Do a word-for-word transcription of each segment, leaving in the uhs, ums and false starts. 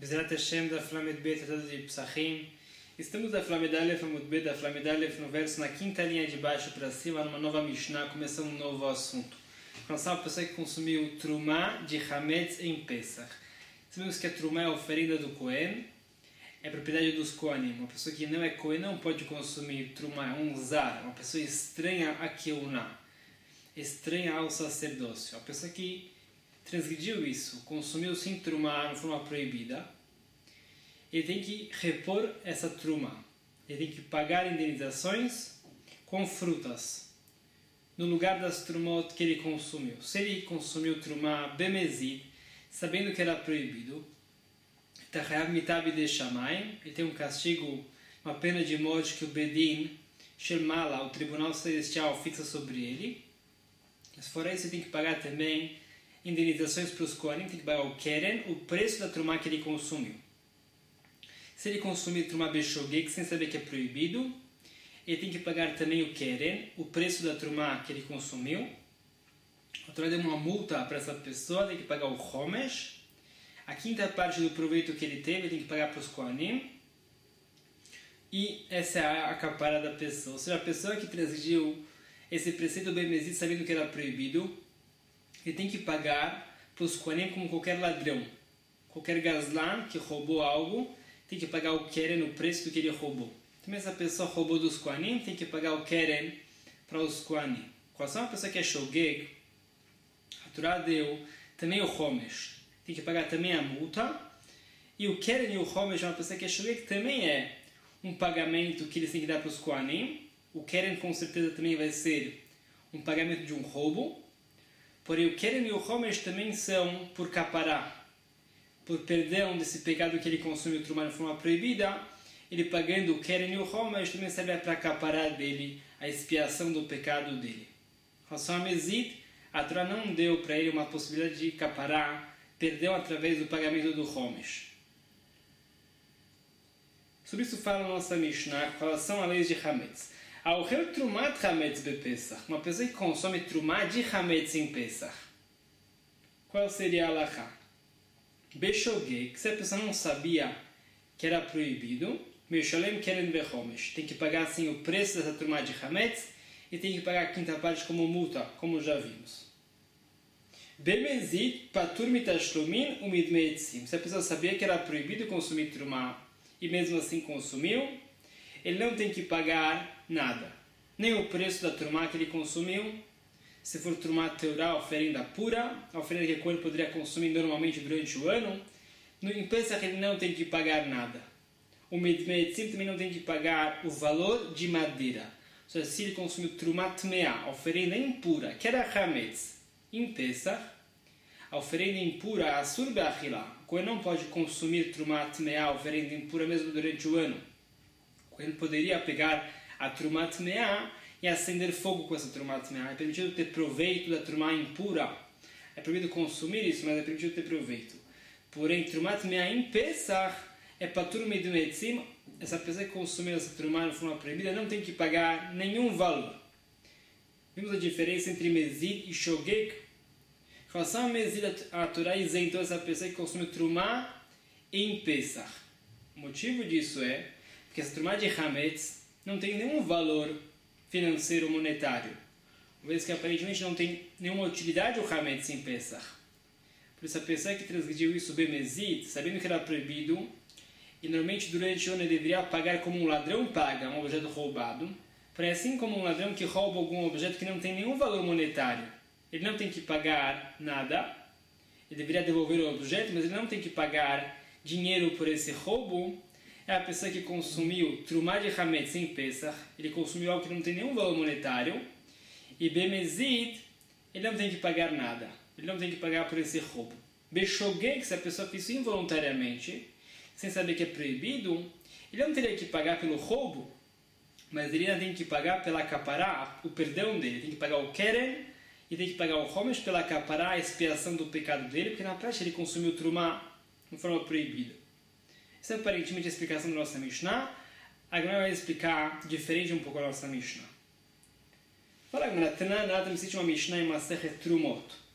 Bezerra Hashem da Flamed B, tratado de Psachim. Estamos da Flamed Aleph, Amud B, da Flamed Aleph, no verso na quinta linha de baixo para cima, numa nova Mishnah, começando um novo assunto. Relação à pessoa que consumiu Trumá de Hametz em Pesach. Sabemos que a Trumá é a oferenda do Cohen, é propriedade dos Kohanim. Uma pessoa que não é Cohen não pode consumir Trumá, é um zar, uma pessoa estranha a Keuná, estranha ao sacerdócio. A pessoa que transgrediu isso, consumiu sem Trumá de forma proibida, ele tem que repor essa Trumá. Ele tem que pagar indenizações com frutas, no lugar das Trumot que ele consumiu. Se ele consumiu Trumá bemezid, sabendo que era proibido, ele tem um castigo, uma pena de morte que o Bedin, Shelmala, o tribunal celestial, fixa sobre ele. Mas fora isso, ele tem que pagar também indenizações para os Kohanim, tem que pagar o Keren, o preço da Trumá que ele consumiu. Se ele consumir Trumá Beshogeg, sem saber que é proibido, ele tem que pagar também o Keren, o preço da Trumá que ele consumiu. A Torá deu uma multa para essa pessoa, tem que pagar o Homesh. A quinta parte do proveito que ele teve, ele tem que pagar para os Kohanim. E essa é a capara da pessoa. Ou seja, a pessoa que transgrediu esse preceito bemezid sabendo que era proibido, ele tem que pagar para os Kohanim como qualquer ladrão. Qualquer gazlan que roubou algo, tem que pagar o Keren, o preço do que ele roubou. Também essa pessoa roubou dos Kohanim, tem que pagar o Keren para os Kohanim. Qual é uma pessoa que é Shogeg, a Torá deu também o Homesh. Tem que pagar também a multa. E o Keren e o Homesh, uma pessoa que é Shogeg, também é um pagamento que eles têm que dar para os Kohanim. O Keren com certeza também vai ser um pagamento de um roubo. Porém, o Keren e o Homesh também são por capará, por perdão desse pecado que ele consumiu Trumá de forma proibida. Ele pagando o Keren e o Homesh também serve para caparar dele a expiação do pecado dele. Em relação a Mezid, a Torá não deu para ele uma possibilidade de caparar perdão através do pagamento do Homesh. Sobre isso fala a nossa Mishnah com relação à lei de Hametz. Ao reu Trumat Hametz bePesach, uma pessoa que consome Trumá de Hametz em Pesach, qual seria a halakha? Beshogeg, se a pessoa não sabia que era proibido, Meshalem Keren veHomesh, tem que pagar assim o preço dessa Trumá de Hametz e tem que pagar a quinta parte como multa, como já vimos. Bemezid Patur mitashlumin umidmei etzim, se a pessoa sabia que era proibido consumir Trumá e mesmo assim consumiu, ele não tem que pagar nada, nem o preço da Trumá que ele consumiu. Se for Trumá Teorá, oferenda pura, a oferenda que o Cohen poderia consumir normalmente durante o ano, em Pesach ele não tem que pagar nada. O Midmei Etzim também não tem que pagar o valor de madeira. Ou seja, se ele consumiu Trumá Tmeá, oferenda impura, que era Hametz, em Pesach, a oferenda impura, Asur Be'achilá, o Cohen não pode consumir Trumá Tmeá, oferenda impura, mesmo durante o ano. O Cohen poderia pegar a Trumá Tmeá e acender fogo com essa Trumá Tmeá. É permitido ter proveito da Trumá impura. É proibido consumir isso, mas é permitido ter proveito. Porém, Trumá Tmeá em Pesach é Patur Midmei Etzim. Essa pessoa que consumiu essa Trumá de forma proibida não tem que pagar nenhum valor. Vimos a diferença entre Mezid e Shogeg. Em relação a Mezid, a Torá isentou essa pessoa que consumiu Trumá em Pesach. O motivo disso é porque essa Trumá de Hametz não tem nenhum valor financeiro monetário, uma vez que aparentemente não tem nenhuma utilidade o Hametz em Pesach. Por isso a pessoa que transgrediu isso bemezid, sabendo que era proibido, e normalmente durante o ano ele deveria pagar como um ladrão paga um objeto roubado, porém assim como um ladrão que rouba algum objeto que não tem nenhum valor monetário, ele não tem que pagar nada, ele deveria devolver o objeto, mas ele não tem que pagar dinheiro por esse roubo. É a pessoa que consumiu Trumá de Hametz em Pesach, ele consumiu algo que não tem nenhum valor monetário, e bemezid, ele não tem que pagar nada, ele não tem que pagar por esse roubo. Beshogeg, se a pessoa fez isso involuntariamente, sem saber que é proibido, ele não teria que pagar pelo roubo, mas ele ainda tem que pagar pela capará, o perdão dele, tem que pagar o Keren, e tem que pagar o Homesh pela capará, a expiação do pecado dele, porque na prática ele consumiu Trumá de forma proibida. Essa é aparentemente a explicação da nossa Mishnah. A Gemara vai explicar diferente um pouco a nossa Mishnah. Fala, Gemara, Tanan Adam existe uma Mishnah em Masechet Trumot.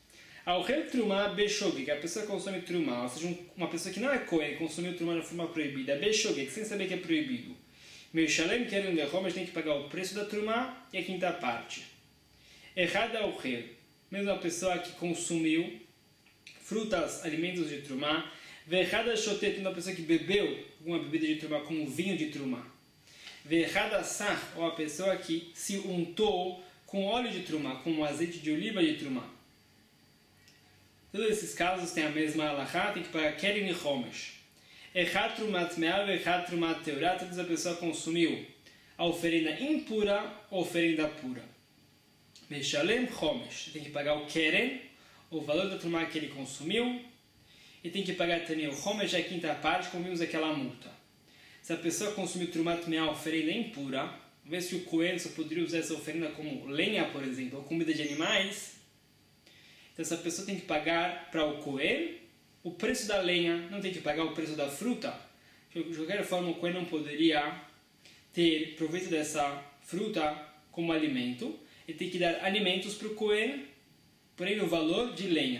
Ao rei trumá beshogeg, que a pessoa consome trumá, ou seja, uma pessoa que não é kohen, consumiu trumá de forma proibida, beshogeg, sem saber que é proibido. Meishalem keren lechomesh, tem que pagar o preço da trumá e a quinta parte. Errada ao rei, mesmo a pessoa que consumiu frutas, alimentos de trumá, verrada shotet, uma pessoa que bebeu alguma bebida de trumá, como vinho de trumá. Verrada sach, ou a pessoa que se untou com óleo de trumá, com azeite de oliva de trumá. Todos esses casos têm a mesma alahá, tem que pagar keren e chomesh. Echad trumat me'al, echad trumat teorá, toda a pessoa consumiu a oferenda impura ou oferenda pura. Meshalem chomesh, tem que pagar o keren, o valor da trumá que ele consumiu, e tem que pagar também o chomesh, a quinta parte, como vimos aquela multa. Se a pessoa consumiu trumat me'al, oferenda impura, vê se o coelho só poderia usar essa oferenda como lenha, por exemplo, ou comida de animais. Então essa pessoa tem que pagar para o coelho o preço da lenha, não tem que pagar o preço da fruta. De qualquer forma, o coelho não poderia ter proveito dessa fruta como alimento. Ele tem que dar alimentos para o coelho, porém no valor de lenha.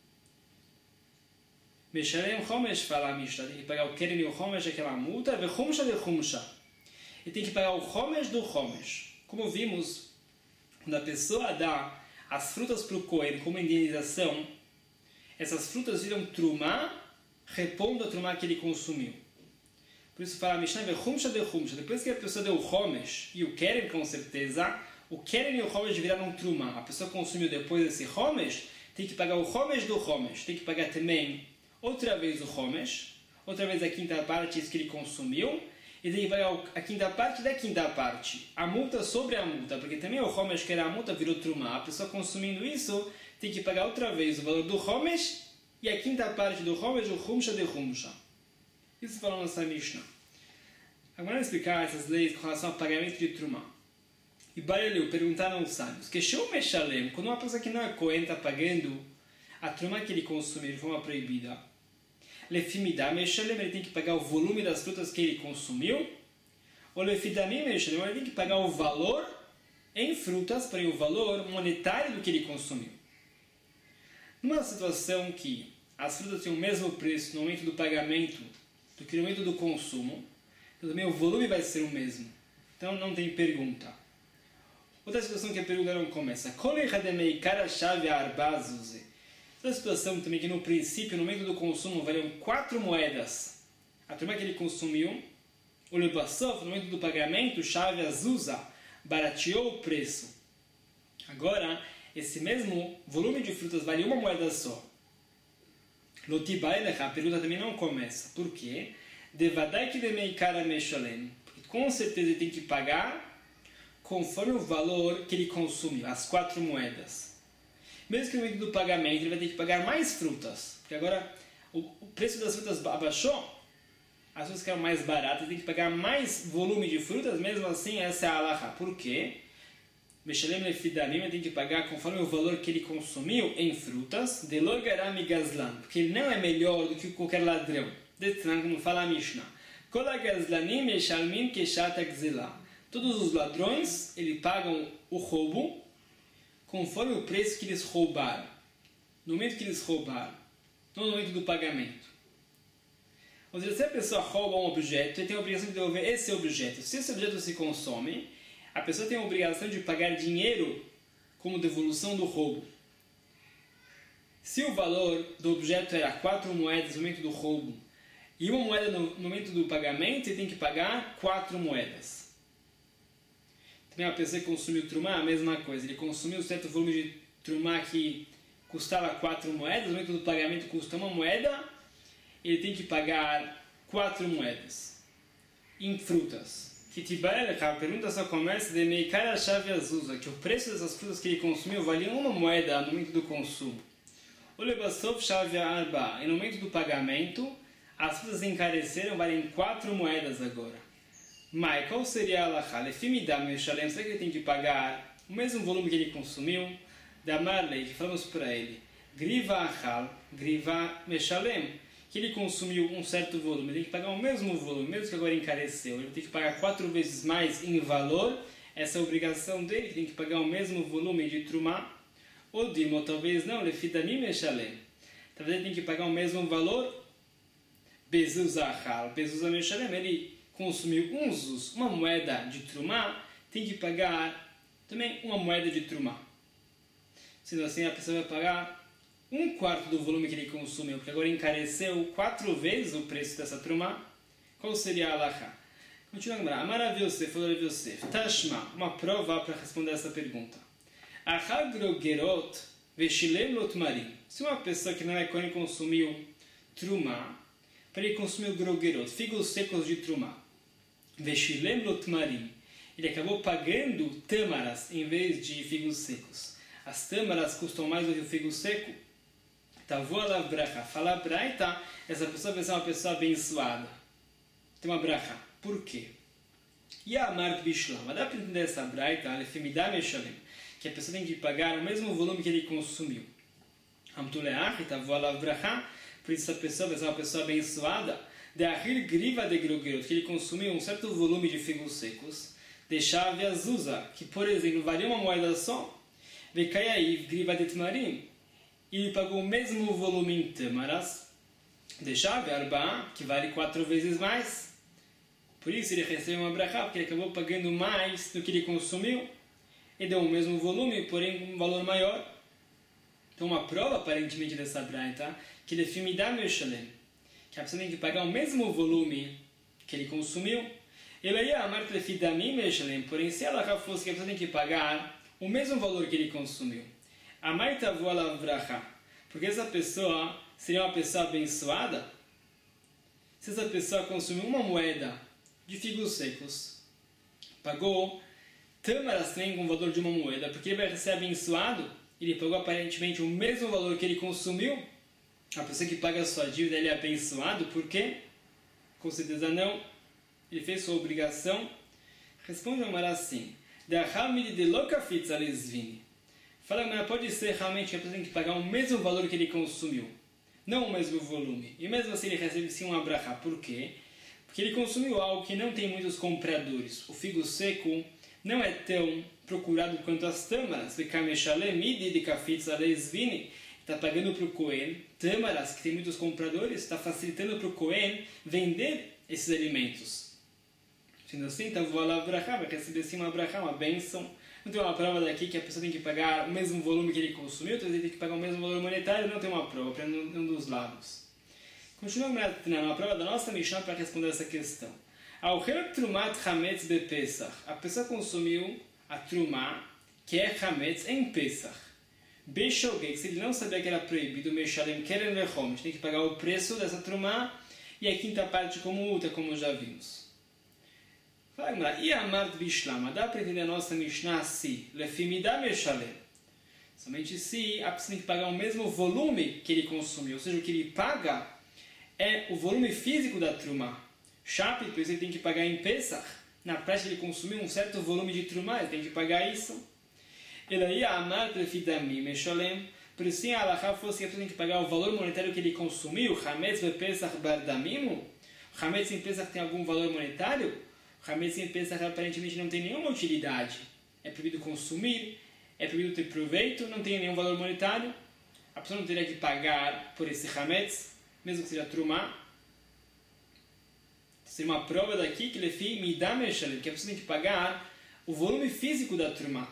Meshalem chomesh, fala a Mishnah, tem que pagar o keren e o chomesh, aquela multa, ve chumsha de chumsha. Ele tem que pagar o chomesh do chomesh. Como vimos, quando a pessoa dá as frutas para o coelho como indenização, essas frutas viram trumá, repondo a trumá que ele consumiu. Por isso fala a Mishnah, vechumsha de chumsha. Depois que a pessoa deu o chomesh e o keren, com certeza, o keren e o chomesh viraram trumá. A pessoa consumiu depois desse chomesh, tem que pagar o chomesh do chomesh. Tem que pagar também outra vez o chomesh, outra vez a quinta parte, isso que ele consumiu, e tem que pagar a quinta parte da quinta parte. A multa sobre a multa, porque também o chomesh, que era a multa, virou trumá. A pessoa consumindo isso, tem que pagar outra vez o valor do chomesh e a quinta parte do chomesh, o chumsha de chumsha. Isso falou nossa Mishnah. Agora vamos explicar essas leis com relação ao pagamento de trumá. E Bareleu perguntaram aos sábios, que sheu meshalem, quando uma pessoa que não é cohen está pagando a trumá que ele consumiu de forma proibida, lefimidá meshalem, ele tem que pagar o volume das frutas que ele consumiu, ou lefidamim meshalem, ele tem que pagar o valor em frutas, para o valor monetário do que ele consumiu. Numa situação que as frutas têm o mesmo preço no momento do pagamento do que no momento do consumo, então também o volume vai ser o mesmo. Então não tem pergunta. Outra situação que a pergunta não começa. Outra situação também que no princípio, no momento do consumo, valiam quatro moedas. A turma que ele consumiu, o lebassov, no momento do pagamento, chave azusa, barateou o preço. Agora, esse mesmo volume de frutas vale uma moeda só. Lotibaelecha, a pergunta também não começa. Por quê? Devadai que demeikara meshalem. Porque com certeza ele tem que pagar conforme o valor que ele consumiu, as quatro moedas. Mesmo que no momento do pagamento ele vai ter que pagar mais frutas. Porque agora o, o preço das frutas abaixou, as frutas ficaram mais baratas, ele tem que pagar mais volume de frutas, mesmo assim essa é a alahá. Por quê? Meshalem lefidamim, tem que pagar conforme o valor que ele consumiu em frutas, de logarami gazlan, porque ele não é melhor do que qualquer ladrão. Detran, como fala a Mishnah. Kola gazlanim meshalmin keshat gzela. Todos os ladrões, eles pagam o roubo conforme o preço que eles roubaram. No momento que eles roubaram, não no momento do pagamento. Ou seja, se a pessoa rouba um objeto, ele tem a obrigação de devolver esse objeto. Se esse objeto se consome, a pessoa tem a obrigação de pagar dinheiro como devolução do roubo. Se o valor do objeto era quatro moedas no momento do roubo e uma moeda no momento do pagamento, ele tem que pagar quatro moedas. Também a pessoa que consumiu trumá, a mesma coisa. Ele consumiu um certo volume de trumá que custava quatro moedas, no momento do pagamento custa uma moeda, ele tem que pagar quatro moedas em frutas. A pergunta só começa de meikar a chave azusa, que o preço dessas frutas que ele consumiu valia uma moeda no momento do consumo. O lebassov chave arba, e no momento do pagamento, as frutas encareceram, valem quatro moedas agora. Mas qual seria a alahá? Lefimidam meshalem, será que ele tem que pagar o mesmo volume que ele consumiu? Da Marley, que falamos para ele, griva achal, griva meshalem, que ele consumiu um certo volume, ele tem que pagar o mesmo volume, mesmo que agora encareceu, ele tem que pagar quatro vezes mais em valor, essa é a obrigação dele, ele tem que pagar o mesmo volume de trumá, Ou Dilma, ou talvez não, Lefidamim Meshalem. Talvez ele tenha que pagar o mesmo valor. Bezuz Achal, Bezuz Meshalem, ele consumiu um zuz, uma moeda de Trumá, tem que pagar também uma moeda de Trumá. Sendo assim, a pessoa vai pagar um quarto do volume que ele consumiu, porque agora encareceu quatro vezes o preço dessa Trumá. Qual seria a Alahá? Continua a lembrar. Amar Rav Yosef, falou Rav Yosef. Tashma, uma prova para responder essa pergunta. Achal grogerot veshilem lotmarim. Se uma pessoa que não é Kohen consumiu Trumá, para ele consumir o grogerot, figos secos de Trumá, veshilem lotmarim, ele acabou pagando tâmaras em vez de figos secos. As tâmaras custam mais do que o figo seco. Tavu alav bracha. Fala braita, essa pessoa vai ser uma pessoa abençoada. Tem uma bracha. Por quê? E a Amart Bishlam, dá para entender essa braita, Lefimidá Meshalem, que a pessoa tem que pagar o mesmo volume que ele consumiu. Amtuleach, Tavu alav bracha, por isso a pessoa vai ser uma pessoa abençoada. De ahir griva de grogerot, que ele consumiu um certo volume de figos secos. De chave azusa, que por exemplo valia uma moeda só. Vekayaiv griva de tmarim, e ele pagou o mesmo volume em tâmaras. De chave arba, que vale quatro vezes mais. Por isso ele recebeu uma brachá, porque ele acabou pagando mais do que ele consumiu. E deu o mesmo volume, porém um valor maior. Então uma prova aparentemente dessa braita, que ele filmidá meshalem, que a pessoa tem que pagar o mesmo volume que ele consumiu. Ele ia amar telefidamim meshalem, porém se ela fosse que a pessoa tem que pagar o mesmo valor que ele consumiu. Amar tavu alav bracha, porque essa pessoa seria uma pessoa abençoada. Se essa pessoa consumiu uma moeda de figos secos, pagou tâmaras também com o valor de uma moeda, porque ele vai ser abençoado, ele pagou aparentemente o mesmo valor que ele consumiu. A pessoa que paga a sua dívida, ele é abençoado, por quê? Com certeza não. Ele fez sua obrigação. Responde a Amar assim. Fala, mas pode ser realmente que a pessoa tem que pagar o mesmo valor que ele consumiu, não o mesmo volume. E mesmo assim ele recebe sim uma brachá. Por quê? Porque ele consumiu algo que não tem muitos compradores. O figo seco não é tão procurado quanto as tâmaras. Está pagando para o Cohen tâmaras, que tem muitos compradores, está facilitando para o Cohen vender esses alimentos. Sendo assim, então vou lá brachá, vai receber sim uma brachá, uma bênção. Não tem uma prova daqui que a pessoa tem que pagar o mesmo volume que ele consumiu, então ele tem que pagar o mesmo valor monetário, não tem uma prova para nenhum dos lados. Continuamos na prova da nossa Mishnah para responder essa questão. A pessoa consumiu a trumá, que é chametz, em Pesach. Beshogeg, se ele não sabia que era proibido, Meshalem keren lechom, tem que pagar o preço dessa trumá e a quinta parte como multa, como já vimos. Fala, e Amart Bishlama, dá para entender a nossa Mishnah se Lefimidá Meshalem, somente se a pessoa tem que pagar o mesmo volume que ele consumiu, ou seja, o que ele paga é o volume físico da trumá. Chape, por isso ele tem que pagar em Pesach. Na prática ele consumiu um certo volume de trumá, ele tem que pagar isso. Ele aí amar lefidamim meshalem, por isso se a alahá fosse que a pessoa tem que pagar o valor monetário que ele consumiu, chametz bepesach bardamimu, chametz em Pesach tem algum valor monetário, chametz em Pesach aparentemente não tem nenhuma utilidade, é proibido consumir, é proibido ter proveito, não tem nenhum valor monetário, a pessoa não teria que pagar por esse chametz, mesmo que seja trumá. Seria uma prova daqui que lefi midá meshalem, que a pessoa tem que pagar o volume físico da trumá.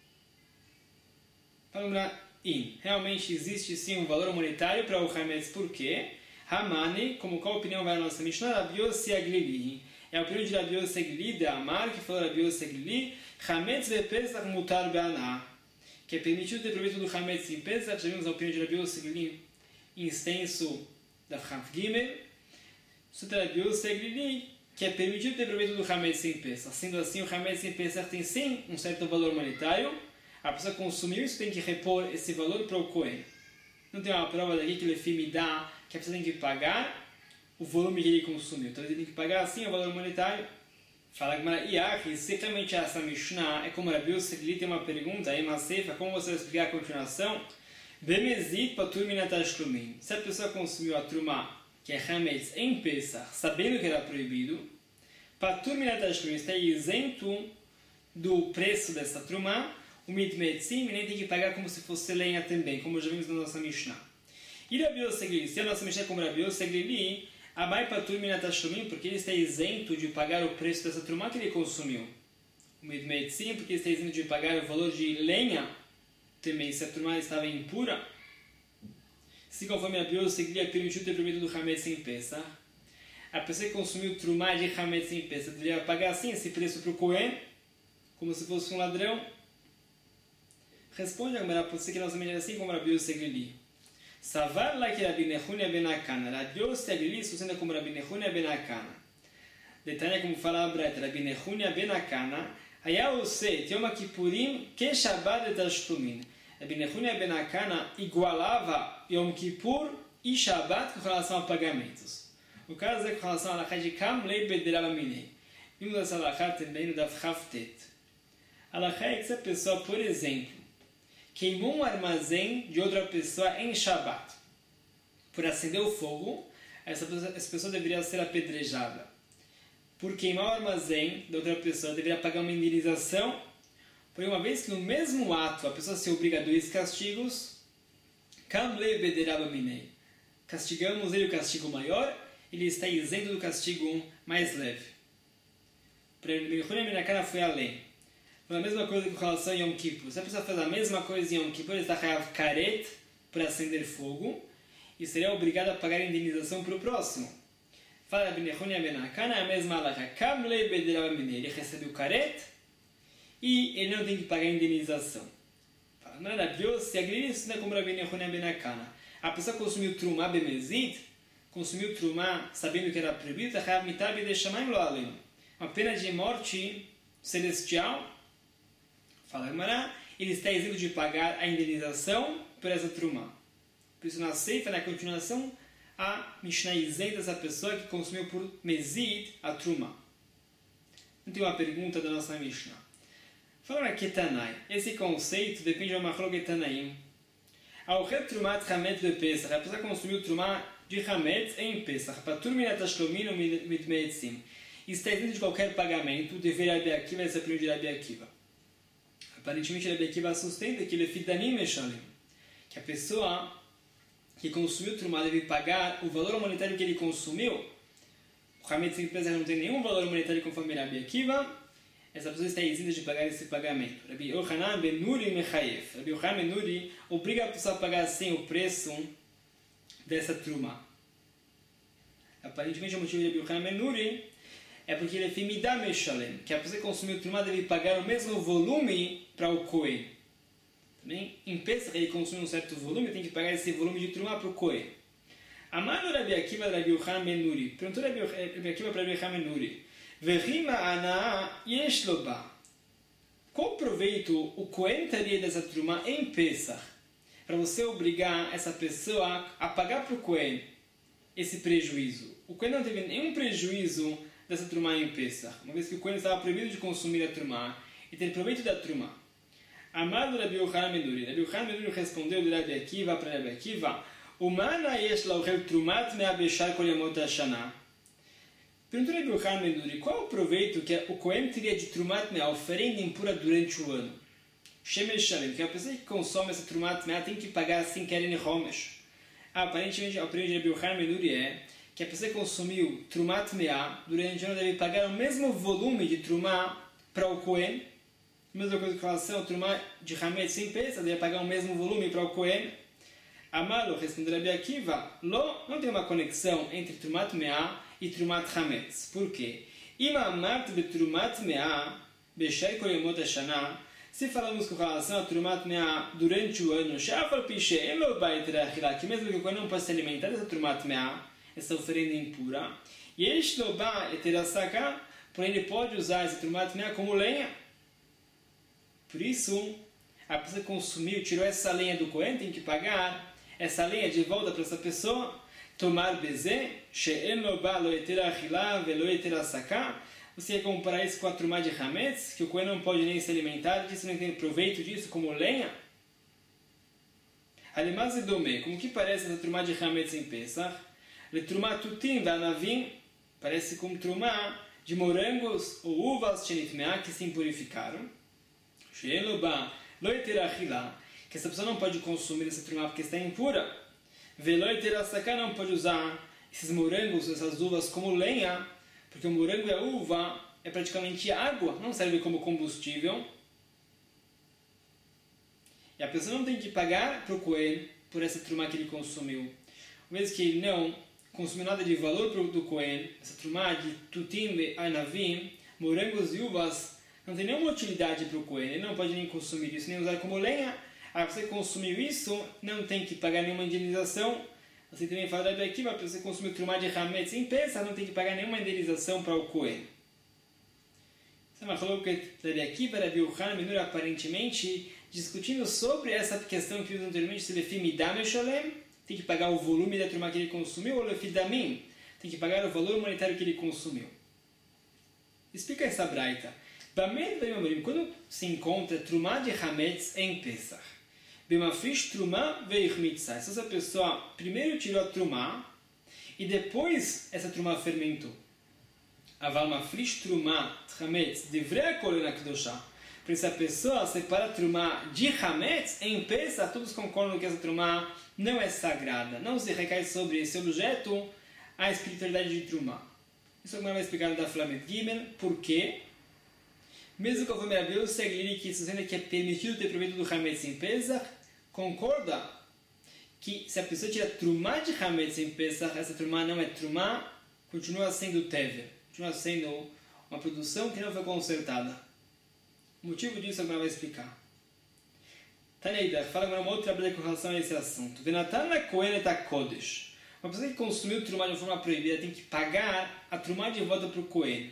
Realmente existe sim um valor monetário para o chametz, por quê? Hamani, como qual opinião vai a nossa Mishnah? Rav Yossi Aglili. É a opinião de Rav Yossi Aglili, de Amar, que falou Rav Yossi Aglili, chametz vepesach mutar be'anah, que é permitido ter proveito do chametz em Pesach. Já vimos a opinião de Rav Yossi Aglili em extenso da Chav Gimel. Sutra Rav Yossi Aglili, que é permitido ter proveito do chametz em Pesach. Sendo assim, o chametz em Pesach tem sim um certo valor monetário. A pessoa consumiu isso, tem que repor esse valor para o Cohen. Não tem uma prova daqui que ele me dá que a pessoa tem que pagar o volume que ele consumiu. Então ele tem que pagar assim o valor monetário. Fala que se realmente essa Mishnah é como Rav Yossi Aglili, tem uma pergunta aí, uma ceifa, como você vai explicar a continuação? Bemezit patur minat tashlumin. Se a pessoa consumiu a trumá, que é chametz em Pesach, sabendo que era proibido, patur minat tashlumin está isento do preço dessa trumá, o mitmetzim, e nem tem que pagar como se fosse lenha também, como já vimos na nossa Mishnah. E Rabi Yossi Glili, se a nossa Mishnah é como Rabi Yossi Glili, abai patur minatashlumin, porque ele está isento de pagar o preço dessa trumá que ele consumiu. O mitmetzim, porque ele está isento de pagar o valor de lenha, também, se a trumá estava impura. Se conforme Rabi Yossi Glili é permitido ter proibido do Hametz em Pesach, a pessoa que consumiu trumá de Hametz em Pesach deveria pagar assim esse preço para o Kohen, como se fosse um ladrão. Responde a Gemara, pode ser que nossa mente é assim como Rabi Yossi Glili. Savar lá que Rabi Nehunia ben Akana. Rabi Yossi Glili sustenta como Rabi Nehunia ben Akana. Detalhe como fala a Breta, Rabi Nehunia ben Akana. Haya Ose, Yom Kippurim, que Shabbat et Tashlumin. Rabi Nehunia ben Akana igualava Yom Kippur e Shabbat com relação a pagamentos. O caso é com relação a Alachá de Kam Lei Bederaba Minei. Vimos essa Alachá também no Daf Haftet. Alachá é que se a pessoa, por exemplo, queimou um armazém de outra pessoa em Shabbat. Por acender o fogo, essa pessoa, essa pessoa deveria ser apedrejada. Por queimar o armazém de outra pessoa, deveria pagar uma indenização. Porém, uma vez que no mesmo ato a pessoa se obriga a dois castigos, Kamle Bederaba Minei. Castigamos ele o castigo maior, ele está isento do castigo mais leve. Para ele, Minakana foi além. Foi a mesma coisa com relação a Yom Kippur. Se a pessoa faz a mesma coisa em Yom Kippur, ele está chayav karet para acender fogo e seria obrigado a pagar a indenização para o próximo. Fala Rabbi Nehunia ben Akana, é a mesma alahá. Kamle Bederaba Minei. Ele recebe o karet e ele não tem que pagar a indenização. Fala, não era Deus, se agredir isso não é como Rabbi Nehunia ben Akana. A pessoa consumiu trumá bemezid, consumiu trumá sabendo que era proibido, está chayav mitab de shamayim lo aleno. Uma pena de morte celestial. Fala Gemara, ele está isento de pagar a indenização por essa trumá. Por isso, na Seifa, na continuação, a Mishnah isenta essa pessoa que consumiu por mezid a trumá. Então, tem uma pergunta da nossa Mishnah. Fala na Ketanai. Esse conceito depende de uma machlok Tanaim. Ao re trumat hametz de Pesach, a pessoa consumiu trumá de hametz em Pesach. Patur minat tashlumin ou mitmetzim. Está isento de qualquer pagamento, deveria Rabi Akiva, essa é a opinião de Rabi Akiva. Aparentemente, Rabi Akiva sustenta que ele é fidanim meshalim, que a pessoa que consumiu trumá deve pagar o valor monetário que ele consumiu. O hametz em Pesach não tem nenhum valor monetário conforme Rabi Akiva. Essa pessoa está isenta de pagar esse pagamento. Rabi Yochanan ben Nuri mechayef. Rabi Yochanan ben Nuri obriga a pessoa a pagar assim o preço dessa trumá. Aparentemente, o motivo de Rabi Yochanan ben Nuri é porque ele é fimidá meshalem, que a pessoa que consumiu trumá deve pagar o mesmo volume para o Kohen. Também, em Pesach, ele consumiu um certo volume, tem que pagar esse volume de trumá para o Kohen. Amado Rabi Akiva Rabi Yochanan ben Nuri. Perguntou Rabi Akiva para Rabi Yochanan ben Nuri. Verima ana yeshloba. Qual proveito o Kohen teria dessa trumá em Pesach? Para você obrigar essa pessoa a pagar para o Kohen esse prejuízo. O Kohen não teve nenhum prejuízo dessa trumá em Pesach, uma vez que o Kohen estava proibido de consumir a trumá e ter proveito da trumá. Amado Rabi Yochanan ben Nuri. Rabi Yochanan ben Nuri respondeu de Rabi Akiva para Rabi Akiva: Umana yesh laochel trumat mea beshar kol yamot hashana. Perguntou Rabi Yochanan ben Nuri, qual é o proveito que o Kohen teria de trumat mea, oferenda impura durante o ano? Shemesh shalem, que a pessoa que consome essa trumat mea tem que pagar assim keren homesh. Aparentemente, a opinião de Rabi Yochanan ben Nuri é que a pessoa que consumiu trumat mea durante o ano deve pagar o mesmo volume de trumá para o Kohen. Mesma coisa com relação ao trumá de hametz sem peça, deve pagar o mesmo volume para o Kohen. Amalo, respondeu Rabi Akiva, Lo, não tem uma conexão entre trumat mea e trumat hametz. Por quê? Imamart betrumat mea beshai kol yamot hashana. Se falamos com relação a trumat mea durante o ano, shafal pishe elo bait reachila, que mesmo que o Kohen não possa se alimentar dessa trumat mea, essa oferenda impura, yesh lo ba eterasaka, porém ele pode usar esse trumat mea como lenha. Por isso, a pessoa que consumiu, tirou essa lenha do Kohen, tem que pagar essa lenha de volta para essa pessoa. Tomar bezé, she'en lo ba lo etera achila velo etera saka. Você quer comparar isso com a trumá de hametz, que o Kohen não pode nem se alimentar disso, não tem proveito disso como lenha? Ademais de domé, como que parece essa trumá de hametz em Pesach? Le trumá tutim vanavim, parece como trumá de morangos ou uvas shenitmea que se impurificaram. She'en lo ba loiterachilá, que essa pessoa não pode consumir essa trumá porque está impura. Veloiterassaká, não pode usar esses morangos, essas uvas como lenha, porque o morango e a uva é praticamente água, não serve como combustível. E a pessoa não tem que pagar para o Cohen por essa trumá que ele consumiu. Uma vez que ele não consumiu nada de valor do Cohen, essa trumá de tutim e anavim, morangos e uvas, não tem nenhuma utilidade para o Cohen, ele não pode nem consumir isso, nem usar como lenha. Ah, você consumiu isso, não tem que pagar nenhuma indenização. Assim também fala da aqui, mas você consumiu trumá de hametz em Pesach, não tem que pagar nenhuma indenização para o Cohen. Você falou que da aqui para Rabi Yochanan ben Nuri aparentemente discutindo sobre essa questão que vimos anteriormente, se lefi midam meshalem, tem que pagar o volume da trumá que ele consumiu, ou lefi damim, tem que pagar o valor monetário que ele consumiu. Explica essa braita. Quando se encontra trumá de hametz em Pesach, b'mafrish trumá ve'ich-mitzah. Se essa pessoa primeiro tirou a trumá e depois essa trumá fermentou. Aval mafrish trumá hametz divrei kol akdoshá. Por isso a pessoa separa a trumá de hametz em Pesach, todos concordam que essa trumá não é sagrada. Não se recai sobre esse objeto a espiritualidade de trumá. Isso agora vai explicar no da Flamet Gimel, por quê? Mesmo conforme a Bíblia, segue que isso sendo que é permitido ter proveito do hametz em Pesach, concorda que se a pessoa tira trumá de hametz em Pesach, essa trumá não é trumá, continua sendo tever, continua sendo uma produção que não foi consertada. O motivo disso agora vai explicar. Taneida, fala agora uma outra Bíblia com relação a esse assunto. Venatan la kohen et ha-kodesh. Uma pessoa que consumiu trumá de forma proibida tem que pagar a trumá de volta para o Cohen.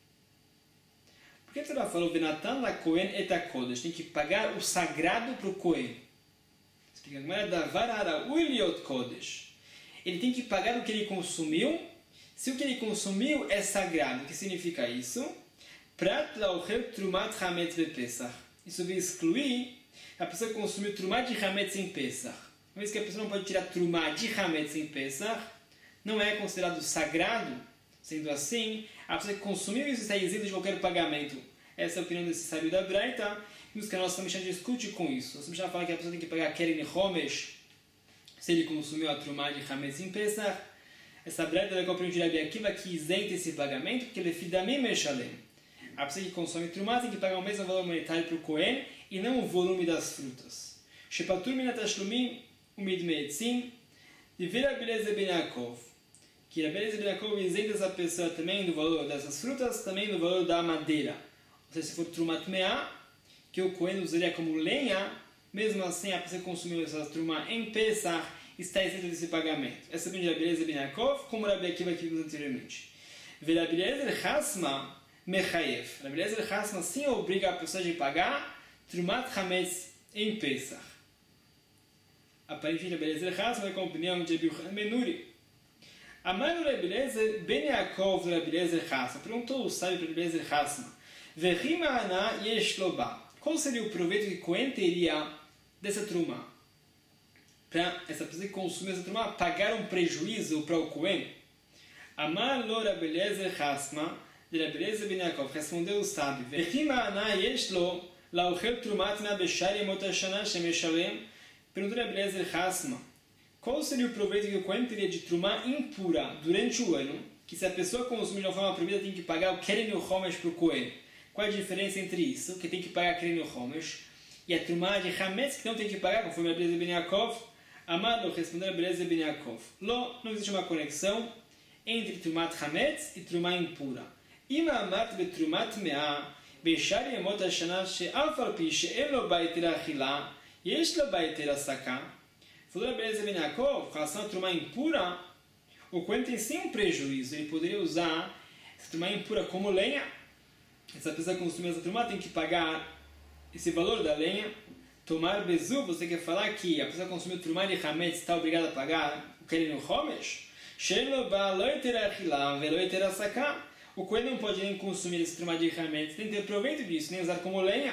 Por que você falou Venatan la Cohen et ha-kodesh? Tem que pagar o sagrado para o Cohen. Explica como é davar haraui liot kodesh. Ele tem que pagar o que ele consumiu. Se o que ele consumiu é sagrado, o que significa isso? Prat laochel trumat hametz bepesach. Isso vai excluir a pessoa que consumiu trumá de hametz em Pesach. Uma vez que a pessoa não pode tirar trumá de hametz em Pesach, não é considerado sagrado. Sendo assim, a pessoa que consumiu isso está isento de qualquer pagamento. Essa é a opinião desse sábio da Braita. Vimos que a nossa Mishnah discute com isso. A Mishnah fala que a pessoa tem que pagar keren homesh se ele consumiu a trumá de hametz em Pesach. Essa Braita vai compreender Rabi Akiva que isenta esse pagamento, porque ele é fidamim meshalem. A pessoa que consome trumá tem que pagar o mesmo valor monetário para o Cohen e não o volume das frutas. Shepatur minat tashlumim umid meetzim de vir Rabi Eliezer ben Yaakov. Que Rabi Eliezer ben Yaakov isenta essa pessoa também do valor dessas frutas, também do valor da madeira. Ou seja, se for trumat meá, que o Cohen usaria como lenha, mesmo assim a pessoa que consumiu essa trumá em Pesach está isenta desse pagamento. Essa é a opinião de Rabi Eliezer ben Yaakov, como Rabi Akiva que vimos anteriormente. Ve Rabi Eliezer Hasma mechayev. Rabi Eliezer Hasma sim obriga a pessoa a pagar trumat hametz em Pesach. Aparentemente, Rabi Eliezer Hasma vai com a opinião de Rabi Yochanan ben Nuri. Amaro Rabi Eliezer ben Yaakov do Rabi Eliezer Hasma. Perguntou o sábio para Rabi Eliezer Hasma. Vehima ana yesh lo ba. Qual seria o proveito que Cohen teria dessa trumá? Para essa pessoa que consumiu essa trumá pagar um prejuízo para o Cohen? Amar lo Rabi Eliezer Hasma de Rabi Eliezer ben Yaakov. Respondeu o sábio. Vehima ana yesh lo laochel trumat na beshar yemot hashana shemeshalem. Perguntou Rabi Eliezer Hasma, qual seria o proveito que o Cohen teria de trumá impura durante o ano, que se a pessoa consumir de uma forma proibida tem que pagar o keren homesh para o Cohen? Qual a diferença entre isso, que tem que pagar keren homesh, e a trumá de hametz, que não tem que pagar, conforme Rabi Eliezer ben Yaakov? Amado, respondeu Rabi Eliezer ben Yaakov. Lo, não existe uma conexão entre trumat hametz e trumá impura. Ima amat betrumat me'a, beshar yemot hashana she'af al pi she'en lo bait la'achila, yesh lo bait la'asaka. Falou Rabi Eliezer ben Yaakov, com relação a trumá impura, o Cohen tem sim um prejuízo. Ele poderia usar essa trumá impura como lenha. Essa pessoa que consumiu essa trumá tem que pagar esse valor da lenha. Tomar bezu, você quer falar que a pessoa que consumiu trumá de hametz está obrigada a pagar o keren homesh? Shelo ba lo iter achila ve lo iter asaka. O Cohen não pode nem consumir esse trumá de hametz, nem ter proveito disso, nem usar como lenha.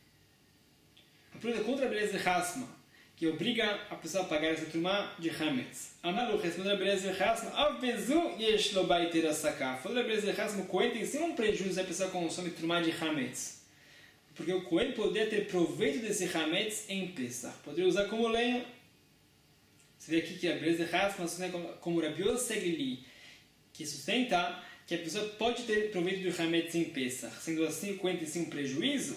A pergunta é contra Rabi Eliezer Hasma, que obriga a pessoa a pagar essa trumá de hametz. Amalu respondeu Rabi Eliezer Hasma, avezu yesh lo baiter asaka. Falou Rabi Eliezer Hasma, o Cohen tem sim um prejuízo se a pessoa consome trumá de hametz. porque o Cohen poderia ter proveito desse Hametz em Pesach, poderia usar como lenha. Você vê aqui que a beleza de Hasma sustenta como Rabi Yosef Glili, que sustenta que a pessoa pode ter proveito do Hametz em Pesach, sendo assim o Cohen tem sim um prejuízo.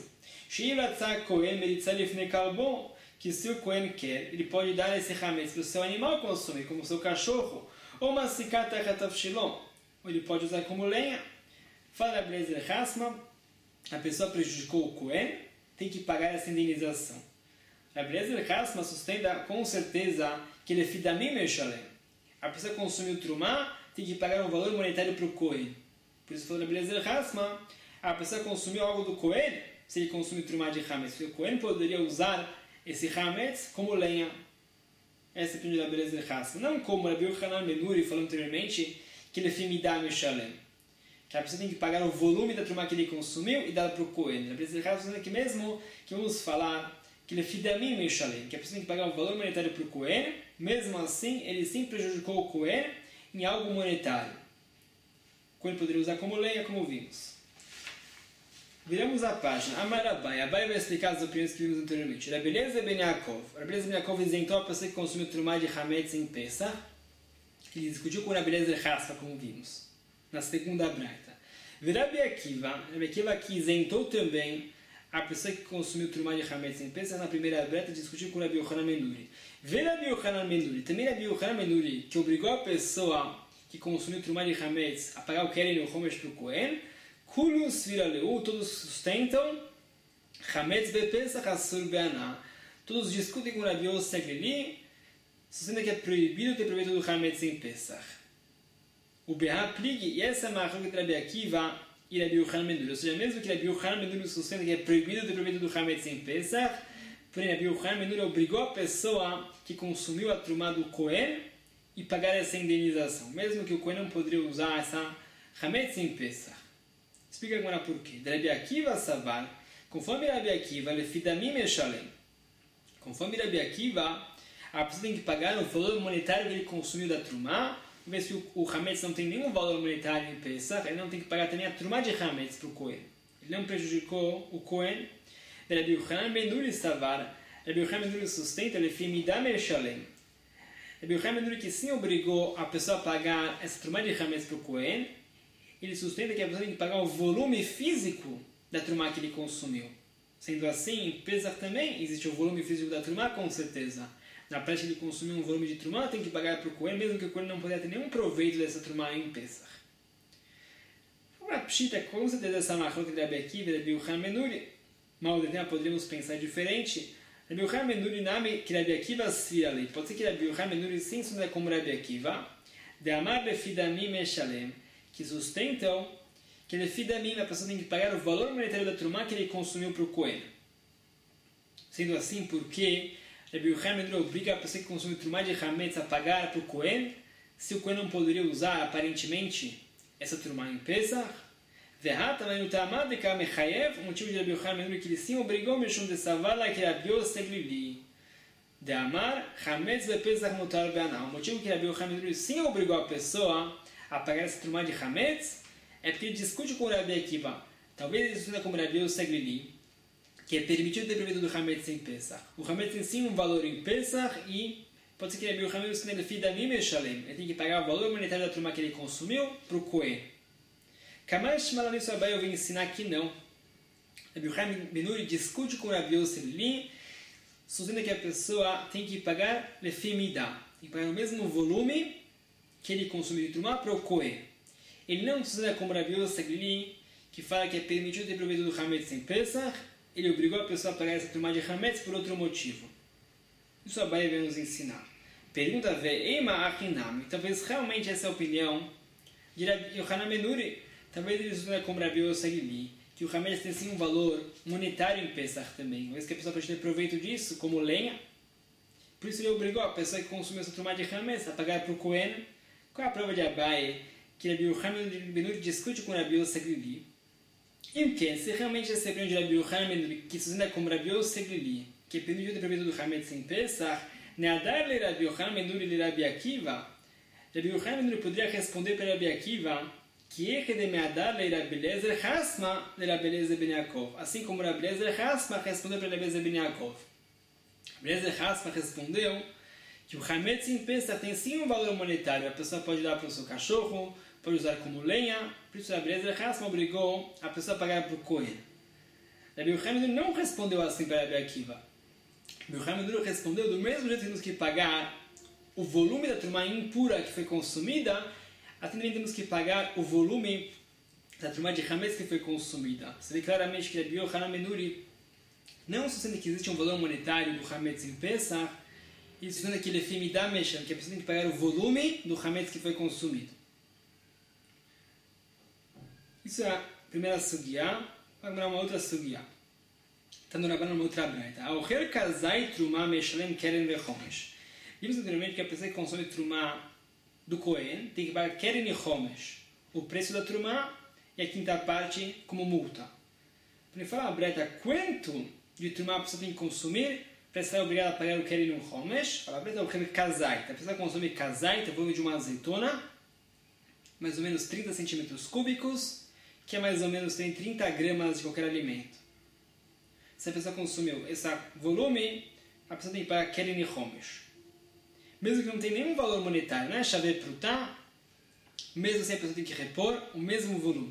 Que se o Cohen quer, ele pode dar esse Hametz para o seu animal consumir, como o seu cachorro, ou uma cicata Hatavshilon, ou ele pode usar como lenha. Fala a beleza de Hasma, a pessoa prejudicou o Cohen, tem que pagar essa indenização. A beleza de Hasma sustenta com certeza que ele é fidamim meshalem. A pessoa consumiu trumá, tem que pagar um valor monetário para o Cohen. Por isso, falando a beleza de Hasma, a pessoa consumiu algo do Cohen, se ele consumiu trumá de Hametz, porque o Cohen poderia usar esse Hametz como lenha. Essa é a primeira beleza de Hasma. Não como Rabi Yochanan ben Nuri falou anteriormente, que ele é fimidá meshalem. Que a pessoa tem que pagar o volume da trumá que ele consumiu e dar para o Cohen. A beleza de Hasma é que mesmo que vamos falar que ele é fidamim meshalem, que a pessoa tem que pagar o valor monetário para o Cohen, mesmo assim, ele sim prejudicou o Cohen em algo monetário. O Cohen poderia usar como lenha, como vimos. Viramos a página. Amar Abai. Abai vai explicar as opiniões que vimos anteriormente. A beleza ben Yaakov. A beleza ben Yaakov isentou a pessoa que consumiu trumá de Hametz em Pesach. Ele discutiu com a beleza de Haspa, como vimos, na segunda braita. Rabi Akiva. Rabi Akiva que isentou também a pessoa que consumiu trumá de Hametz em Pesach, na primeira breta, discutiu com Rabi Yochanan ben Nuri. Vê Rabi Yochanan ben Nuri, também Rabi Yochanan ben Nuri, que obrigou a pessoa que consumiu trumá de Hametz a pagar o Keren e o Homesh para o Cohen, Kulus viraleu, todos sustentam Hametz be Pesach asur be'ana. Todos discutem com Rabi Yosef Glili, sustentam que é proibido ter proveito do Hametz em Pesach. O Beha Plig, e essa é a marca de Rabi Akiva e Rabi Yochanan ben Nuri. Ou seja, mesmo que Rabi Yochanan ben Nuri sustenta que é proibido ter proveito do Hametz em Pesach, porém Rabi Yochanan ben Nuri obrigou a pessoa que consumiu a trumá do Cohen e pagar essa indenização, mesmo que o Cohen não poderia usar essa Hametz em Pesach. Explica agora por quê. Rabi Akiva Savar, conforme Rabi Akiva, ele fidamim meshalem. Conforme Rabi Akiva, a pessoa tem que pagar o valor monetário que ele consumiu da trumá. Uma vez que o, o Hametz não tem nenhum valor monetário em Pesach, ele não tem que pagar também a trumá de Hametz para o Cohen. Ele não prejudicou o Cohen. Rabi Yochanan ben Nuri Savar, Rabi Yochanan ben Nuri sustenta, ele fimidá meshalem. Rabi Yochanan ben Nuri que sim obrigou a pessoa a pagar essa trumá de Hametz para o Cohen, ele sustenta que a pessoa tem que pagar o volume físico da trumá que ele consumiu. Sendo assim, em Pesach também existe o volume físico da trumá, com certeza. Na prática, ele consumiu um volume de trumá, tem que pagar para o Cohen, mesmo que o Cohen não puder ter nenhum proveito dessa trumá em Pesach. Uma pshita, com certeza, essa machlok de Rabi Akiva e Rabi Yochanan ben Nuri, mal de tempo poderíamos pensar diferente. Rabi Yochanan ben Nuri name que Rabi Akiva svira lei. Pode ser que Rabi Yochanan ben Nuri sim sustenta como Rabi Akiva, de amar befidamim meshalem, que sustentam que ele é fidamim, a pessoa tem que pagar o valor monetário da trumá que ele consumiu para o Cohen. Sendo assim, porque Rabi Yochanan ben Nuri obriga a pessoa que consumiu trumá de Hametz a pagar para o Cohen, se o Cohen não poderia usar, aparentemente, essa trumá em Pesach, o motivo de Rabi Yochanan ben Nuri que ele sim obrigou Meshum de Savala que Rabi Yosef Glili de amar Hametz be Pesach mutar be'ana. O motivo que Rabi Yochanan ben Nuri sim obrigou a pessoa a pagar essa trumá de Hametz é porque ele discute com o Rabi Akiva. Talvez ele estuda como Rabi Yosef Glili, que é permitido ter proveito do Hametz em Pesach. O Hametz tem sim um valor em Pesach e pode ser que Rabi Yochanan ben Nuri fidamim meshalem. Ele tem que pagar o valor monetário da trumá que ele consumiu para o Cohen. Kamash Malanisso Abai eu vim ensinar que não. Rabi Yochanan ben Nuri discute com o Rabi Yosef Glili, sustenta que a pessoa tem que pagar lefimidá, tem que pagar o mesmo volume que ele consumiu de trumá para o Cohen. Ele não sustenta como Rabi Yosef Glili, que fala que é permitido ter proveito do Hametz em Pesach, ele obrigou a pessoa a pagar essa trumá de Hametz por outro motivo. Isso Abai vai nos ensinar. Pergunta Ve Eima Achinam. Talvez realmente essa é a opinião de Rabi Yochanan ben Nuri. Talvez ele sustenta como Rabi Yosef Glili, que o Hametz tem sim um valor monetário em Pesach também. Uma vez que a pessoa pode ter proveito disso como lenha, por isso ele obrigou a pessoa que consumiu essa trumá de Hametz a pagar para o Cohen. Qual é a prova de Abai que Rabi Yochanan ben Nuri discute com Rabi Yosef Glili? E o que? Se realmente essa é a opinião de Rabi Yochanan ben Nuri, que sustenta como Rabi Yosef Glili, que é permitido ter proveito do Hametz em Pesach, Neadar le Rabi Yochanan ben Nuri le Rabi Akiva, Rabi Yochanan ben Nuri poderia responder para Rabi Akiva Assim como Rabi Eliezer Hasma respondeu para Rabi Eliezer ben Yaakov. Rabi Eliezer Hasma respondeu que o Hametz em Pesach tem sim um valor monetário. A pessoa pode dar para o seu cachorro, pode usar como lenha. Por isso Rabi Eliezer Hasma obrigou a pessoa a pagar para o Kohen. Rabi Yochanan não respondeu assim para Rabi Akiva. Rabi Yochanan respondeu do mesmo jeito que temos que pagar o volume da trumá impura que foi consumida, assim também temos que pagar o volume da trumá de Hametz que foi consumida. Você vê claramente que Rabi Yochanan Menuri não sustenta que existe um valor monetário do Hametz em Pesach, e sustenta que ele é Fimidá Meshan, que a pessoa tem que pagar o volume do Hametz que foi consumido. Isso é a primeira sugya. Vamos dar uma outra sugya. Está no Rabban uma outra braita. Aocher kazai trumá meshalem keren vechomesh. Vimos anteriormente que a pessoa que consome trumá do Kohen tem que pagar keren e chomesh, o preço da trumá e a quinta parte como multa. Quando ele fala a braita, quanto de trumá a pessoa tem que consumir, para estar obrigada a pagar o keren e o chomesh, fala a braita, aocher kazait. A pessoa consome kazait, o volume de uma azeitona, mais ou menos trinta centímetros cúbicos, que é mais ou menos tem trinta gramas de qualquer alimento. Se a pessoa consumiu esse volume, a pessoa tem que pagar keren e chomesh. Mesmo que não tenha nenhum valor monetário, não é chave prutá, mesmo assim a pessoa tem que repor o mesmo volume.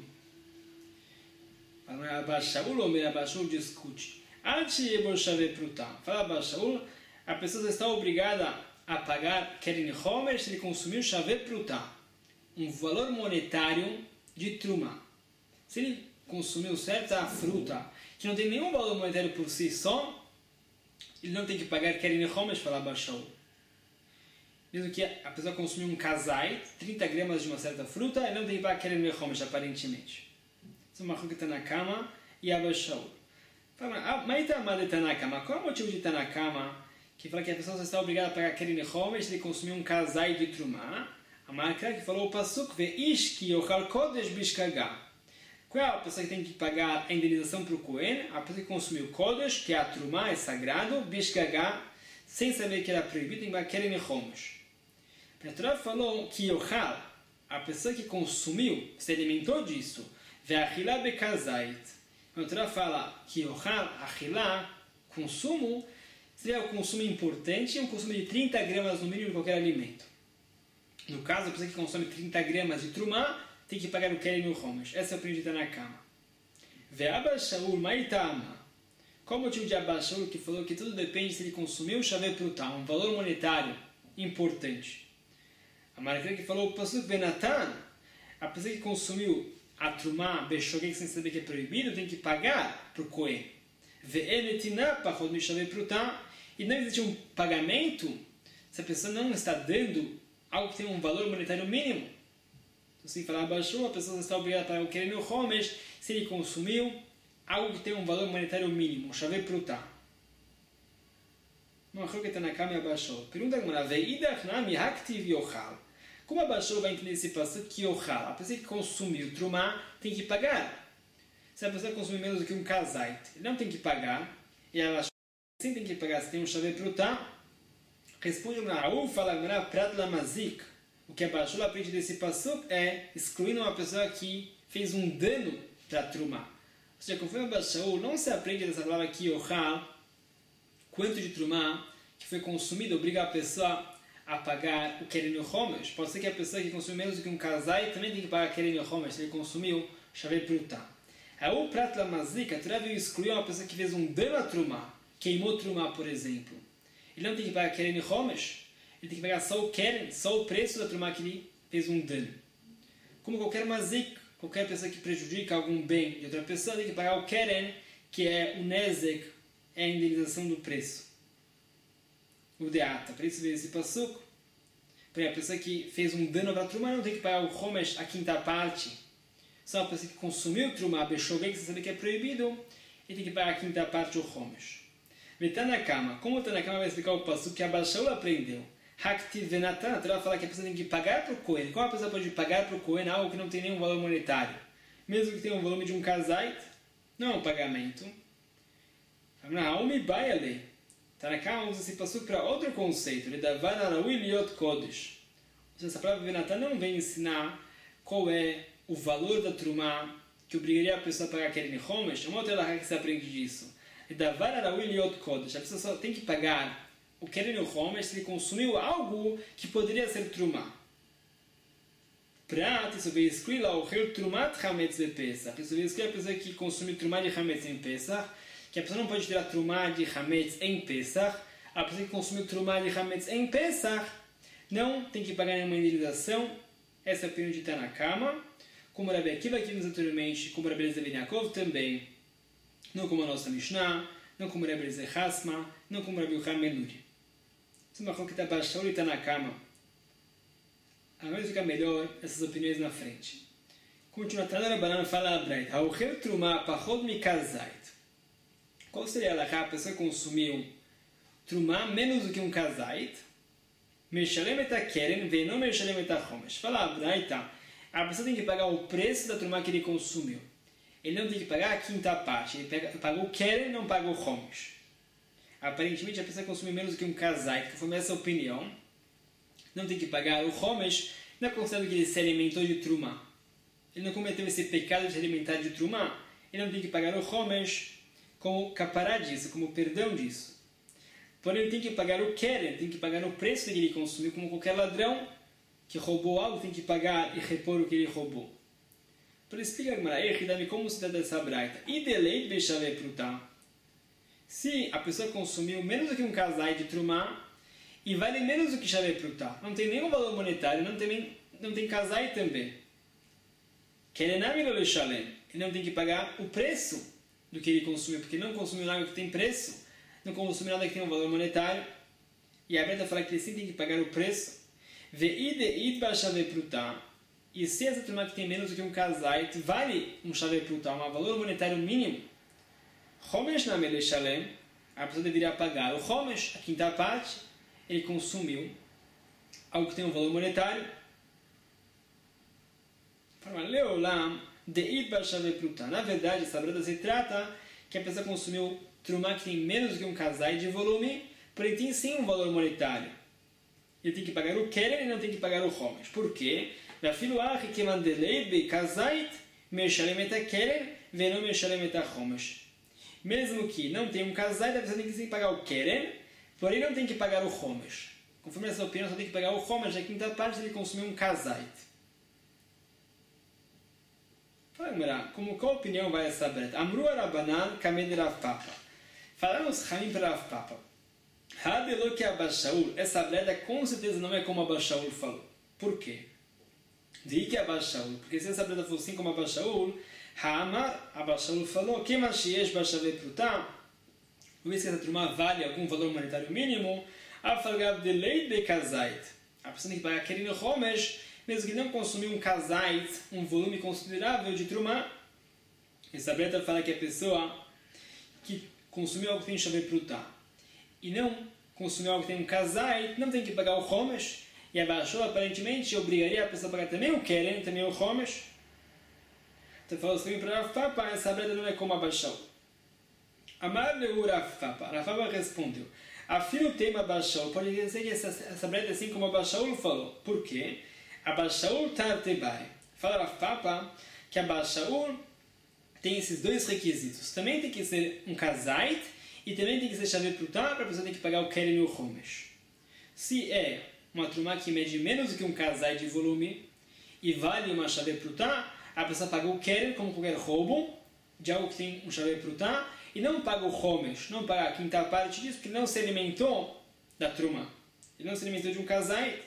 Abba Shaul ou Abba Shaul discute. Antes de chave prutá, fala Abba Shaul, a pessoa está obrigada a pagar keren e chomesh se ele consumiu chave prutá, um valor monetário de trumá. Se ele consumiu certa fruta que não tem nenhum valor monetário por si só, ele não tem que pagar keren e chomesh, fala Abba Shaul. Mesmo que a pessoa consumiu um kazait, trinta gramas de uma certa fruta, ele não tem que pagar keren e chomesh, aparentemente. Isso é uma coisa que está na cama e Abba Shaul. Mas qual é o motivo de Tanakama que fala que a pessoa está obrigada a pagar keren e chomesh se ele consumiu um kazait de trumá? A marca que falou o pasuk ve'ish ki yochal kodesh bishkagah. Qual é a pessoa que tem que pagar a indenização para o Kohen? A pessoa que consumiu kodesh, que é a trumá, é sagrado, bishkagah, sem saber que era proibido, tem que pagar keren e chomesh. A Torá falou que yochal, a pessoa que consumiu, se alimentou disso, ve'achilá bekazait. A Torá fala que yochal, achilá, consumo, seria o consumo importante, um consumo de trinta gramas no mínimo de qualquer alimento. No caso, a pessoa que consome trinta gramas de trumá, tem que pagar o keren e o chomesh. Essa é a opinião de Tanakama. Ve'Abba Shaul maitama. Qual o motivo de Abba Shaul que falou que tudo depende se ele consumiu chave prutá, um valor monetário importante? A marca que falou o pasuk benatan, a pessoa que consumiu a trumá beshogeg sem saber que é proibido, tem que pagar para o Kohen. Ve'enetinah pachod mi chave prutá. E não existe um pagamento se a pessoa não está dando algo que tem um valor monetário mínimo. Então, se falar baixou, a pessoa está obrigada a pagar o keren e o chomesh se ele consumiu algo que tem um valor monetário mínimo, chave prutá. Não que está na cama e abaixou. Pergunta como ela como abaixou vai entender esse passo que yochal, a pessoa que consumiu trumá tem que pagar. Se a pessoa consumir menos do que um kazait, ele não tem que pagar, e ela sim tem que pagar se tem um chave prutá. Responde uma Raul, fala agora prat lamazik. O que abaixou a frente desse passo é excluindo uma pessoa que fez um dano para a trumá. Ou seja, conforme abaixou, não se aprende dessa palavra que yochal, quanto de trumá que foi consumido, obriga a pessoa a pagar o keren e o chomesh. Pode ser que a pessoa que consumiu menos do que um kazai também tem que pagar keren e o chomesh se ele consumiu chave prutá. Raul prat lamazik, a Torá veio excluir uma pessoa que fez um dano à trumá, queimou trumá, por exemplo. Ele não tem que pagar keren e chomesh, ele tem que pagar só o keren, só o preço da trumá que ele fez um dano. Como qualquer mazik, qualquer pessoa que prejudica algum bem de outra pessoa, tem que pagar o keren, que é o nezek, é a indenização do preço. O deata. Por isso veio esse passuco. Porque a pessoa que fez um dano para a trumá não tem que pagar o chomesh, a quinta parte. Só a pessoa que consumiu trumá, bechogei, que você sabe que é proibido, ele tem que pagar a quinta parte, o chomesh. Tanakama, como o Tanakama vai explicar o passo que a Abba Shaul aprendeu? Haktiv venatan, a Torá vai falar que a pessoa tem que pagar para o Kohen. Como a pessoa pode pagar para o Kohen algo que não tem nenhum valor monetário? Mesmo que tenha um volume de um kazait, não é um pagamento. Naomi Bayale. Tanakama usa esse passo para outro conceito. Ele davar araui liot kodesh. Essa palavra venatan não vem ensinar qual é o valor da Trumá, que obrigaria a pessoa a pagar Keren Homesh, uma outra alahá que se aprende disso. Davar Araui Liot Kodesh. A pessoa só tem que pagar o Keren Homesh se ele consumiu algo que poderia ser Trumá. Prat, isso veio escrito lá, o Reu Trumat Hametz de Pesach. Isso veio escrito a pessoa que consome Trumá de Hametz em Pesach, que a pessoa não pode tirar Trumá de Hametz em Pesach. A pessoa que consumiu Trumá de Hametz em Pesach não tem que pagar nenhuma indenização. Essa é a opinião de Tanakama. Como Rabi Akiva que vimos anteriormente, como Rabi Eliezer ben Yaakov também, não como a nossa Mishnah, não como Rabi Eliezer Hasma, não como Rabi Yochanan ben Nuri. Isso é uma coisa que está baixando e está na cama. Agora fica melhor essas opiniões na frente. Continua Tana Rabbanan fala a Braita. Haucher Trumá pachod mikazait. Qual seria a alahá? A pessoa consumiu Trumá menos do que um kazait. Meshalem et keren ve'no meshalem et homesh. Fala a Braita. A pessoa tem que pagar o preço da Trumá que ele consumiu. Ele não tem que pagar a quinta parte. Ele pega, paga o keren e não paga o homesh. Aparentemente a pessoa consumiu menos do que um kazait, que foi essa opinião. Não tem que pagar o homesh, não é considerado que ele se alimentou de Trumá. Ele não cometeu esse pecado de se alimentar de Trumá, ele não tem que pagar o homesh como capará disso, como perdão disso. Porém, ele tem que pagar o keren, tem que pagar o preço que ele consumiu, como qualquer ladrão que roubou algo tem que pagar e repor o que ele roubou. Por isso, explica a Gemara, como se trata dessa braita. E deleit bechave prutá. Se a pessoa consumiu menos do que um kazai de Trumá, e vale menos do que chave prutá, não tem nenhum valor monetário, não tem, não tem kazai também. Kerenami lo leshalem. Ele não tem que pagar o preço do que ele consumiu, porque não consumiu nada que tem preço, não consumiu nada que tem um valor monetário. E a Breta fala que ele sim tem que pagar o preço. Ve'ide ba chave prutá. E se essa turma que tem menos do que um kazai, vale um chave prutá, um valor monetário mínimo. Homesh na meleshalem. A pessoa deveria pagar o homesh, a quinta parte. Ele consumiu algo que tem um valor monetário. Leolam deit bashave pruta. Na verdade, essa brada se trata que a pessoa consumiu trumá que tem menos do que um kazai de volume, porém tem sim um valor monetário. Ele tem que pagar o keren e não tem que pagar o homesh. Por quê? Mesmo que não tenha um kazai, a pessoa tem que pagar o keren, porém não tem que pagar o homesh. Conforme essa opinião, só tem que pagar o homesh, a quinta parte ele consumiu um kazait. Como qual opinião vai essa breta? Amru Arabanan kamed Rav Papa. Falaram os Hamim para Rav Papa. Hadelo que Abba Shaul, essa breta com certeza não é como Abba Shaul falou. Por quê? De que Abba Shaul? Porque se essa breta fosse assim como Abba Shaul, Ha'amar, Abba Shaul falou, que Mashiesh Bashave Prutá, uma vez que essa turma vale algum valor monetário mínimo, Afalgav de lei de kazait. A pessoa tem que pagar Keren Homesh, mesmo que não consumiu um kazait, um volume considerável de trumá. Essa breta fala que a pessoa que consumiu algo que tem chave prutá e não consumiu algo que tem um kazait, não tem que pagar o homesh, e abaixou aparentemente obrigaria a pessoa a pagar também o keren, também o homesh. Então falou assim para Rav Papa, essa breta não é como abaixou. Amar leu Rav Papa. Rav Papa respondeu, afim o tema abaixou, pode dizer que essa, essa breta é assim como abaixou falou. Por quê? Abba Shaul tartebai. Fala Rav Papa que Abba Shaul tem esses dois requisitos. Também tem que ser um kazait e também tem que ser chave prutá para a pessoa ter que pagar o keren e o homesh. Se é uma trumá que mede menos do que um kazait de volume e vale uma chave prutá, a pessoa paga o keren como qualquer roubo de algo que tem um chave prutá e não paga o homesh, não paga a quinta parte disso porque não se alimentou da trumá. Ele não se alimentou de um kazait.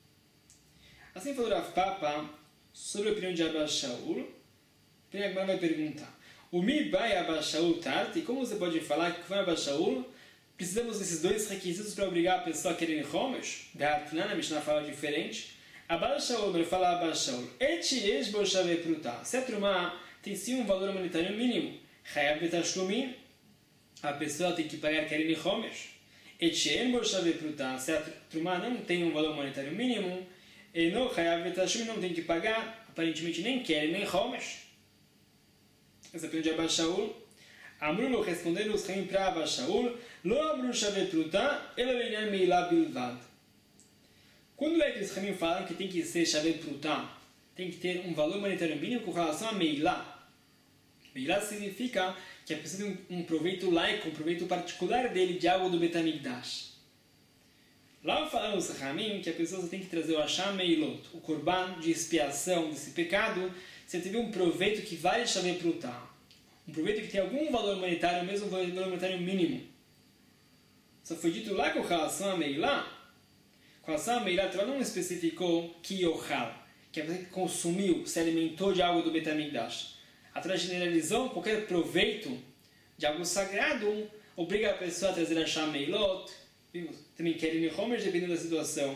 Assim falou Rav Papa sobre a opinião de Abba Shaul. A Gemara vai perguntar: o mi bai Abba Shaul tarti? Como você pode falar que foi Abba Shaul? Precisamos desses dois requisitos para obrigar a pessoa a querer homesh? Be'atnan, a Mishnah fala diferente. Abba Shaul, ele fala Abba Shaul. Eti yesh bo shave prutá. Se a trumá tem sim um valor monetário mínimo, chayav betashlumin, a pessoa tem que pagar keren homesh. Eti en bo shave prutá. Se a trumá não tem um valor monetário mínimo, e não chayav betashlumin, não tem que pagar, aparentemente nem keren nem homesh. Essa é a opinião de Abba Shaul. Amru-lo, respondendo os Hamim para Abba Shaul, lo amru shave prutá, ela lenhan meilá bilvad. Quando é que os Hamim falam que tem que ser chave prutá? tem que ter um valor monetário mínimo com relação a Meilá. Meilá significa que a pessoa tem um, um proveito laico, um proveito particular dele de algo do Betamigdash. Lá falaram os Ramim que a pessoa tem que trazer o Hasham Meilot, o Korban de expiação desse pecado, se teve um proveito que vale Shavei Prutá. Um proveito que tem algum valor monetário, mesmo um valor monetário mínimo. Só foi dito lá com relação a Meilá. Com relação a Meilá, a não especificou que Yochal, que a pessoa que consumiu, se alimentou de algo do Betamigdash. A Torá generalizou qualquer proveito de algo sagrado, obriga a pessoa a trazer Hasham Meilot, também Keren e Homer, dependendo da situação.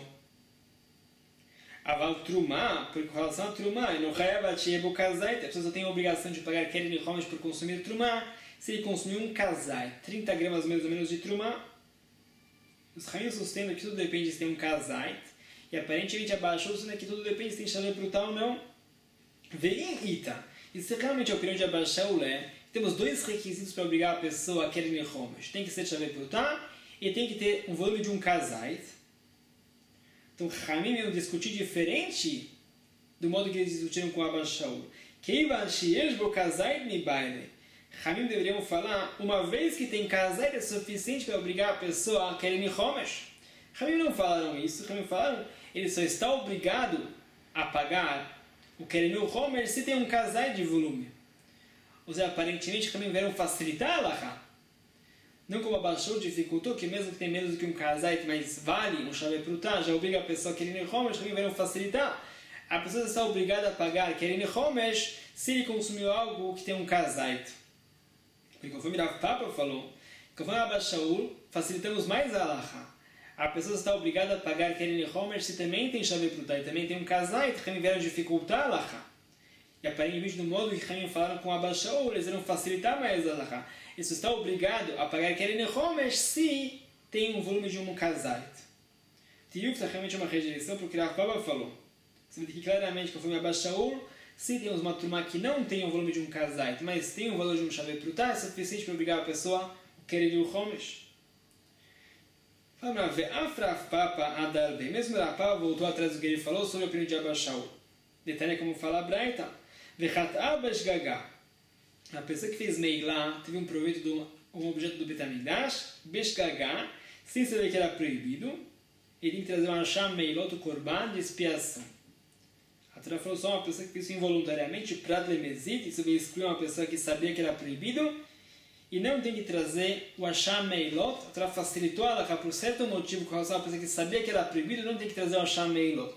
Aval Trumá, por relação a Trumá, e no Chayav Sheebo Kazait, a pessoa só tem a obrigação de pagar Keren e Homer por consumir Trumá, se ele consumiu um Kazait, trinta gramas mais ou menos de Trumá. Os Ramim sustentam que tudo depende se tem um Kazait, e aparentemente abaixou o que tudo depende se tem Shavei Prutá ou não. Veim Ita, e se realmente é a opinião de abaixar o Lé, temos dois requisitos para obrigar a pessoa a Keren e Homer. Tem que ser Shavei Prutá, e tem que ter um volume de um Kazait. Então, Ramim iam discutir diferente do modo que eles discutiram com Abba Shaul. Keivan sheyesh bo Kazait mi baile. Ramim deveriam falar, uma vez que tem Kazait é suficiente para obrigar a pessoa a Keren e Homer. Ramim não falaram isso. Ramim falaram, ele só está obrigado a pagar o Keren e Homer se tem um Kazait de volume. Ou seja, aparentemente, Ramim vieram facilitar a Halachá. Não como abaixou, dificultou, que mesmo que tem menos do que um Kazait, mas vale um Shavei Prutá, já obriga a pessoa a Keren e Homer, também vieram facilitar. A pessoa está obrigada a pagar Keren e Homer se ele consumiu algo que tem um Kazait. Porque conforme Rav Papa falou, conforme Abba Shaul, facilitamos mais a Halachá. A pessoa está obrigada a pagar Keren e Homer se também tem Shavei Prutá e também tem um Kazait, também vieram dificultar a Halachá. E aparentemente, no modo que Ramim falaram com Abba Shaul, eles irão facilitar mais a Halachá. Isso está obrigado a pagar Keren e Homer se tem um volume de um Kazait. Tiuf está realmente uma rejeição porque Rav Papa falou. Você vê que claramente, conforme Abba Shaul, se temos uma turma que não tem um volume de um Kazait, mas tem um valor de um Shavei Prutá, é suficiente para obrigar a pessoa a Keren e Homer. Fala na Ve'af Rav Papa Adar Bem. Mesmo Rav Papa voltou atrás do que ele falou sobre a opinião de Abba Shaul. Detalhe como fala a Braita. Ve'chat Abash Gagá. A pessoa que fez Meilá teve um proveito de um, um objeto do Betamigdash, Beshgagá, sem saber que era proibido, ele tem que trazer um Hasham Meilot, o Korban, de expiação. A Torá falou só uma pessoa que fez isso involuntariamente, Prat Lemezit, isso veio excluir uma pessoa que sabia que era proibido, e não tem que trazer o Hasham Meilot. A Torá facilitou a Halachá por certo motivo, com relação a uma pessoa que sabia que era proibido, não tem que trazer o Hasham Meilot.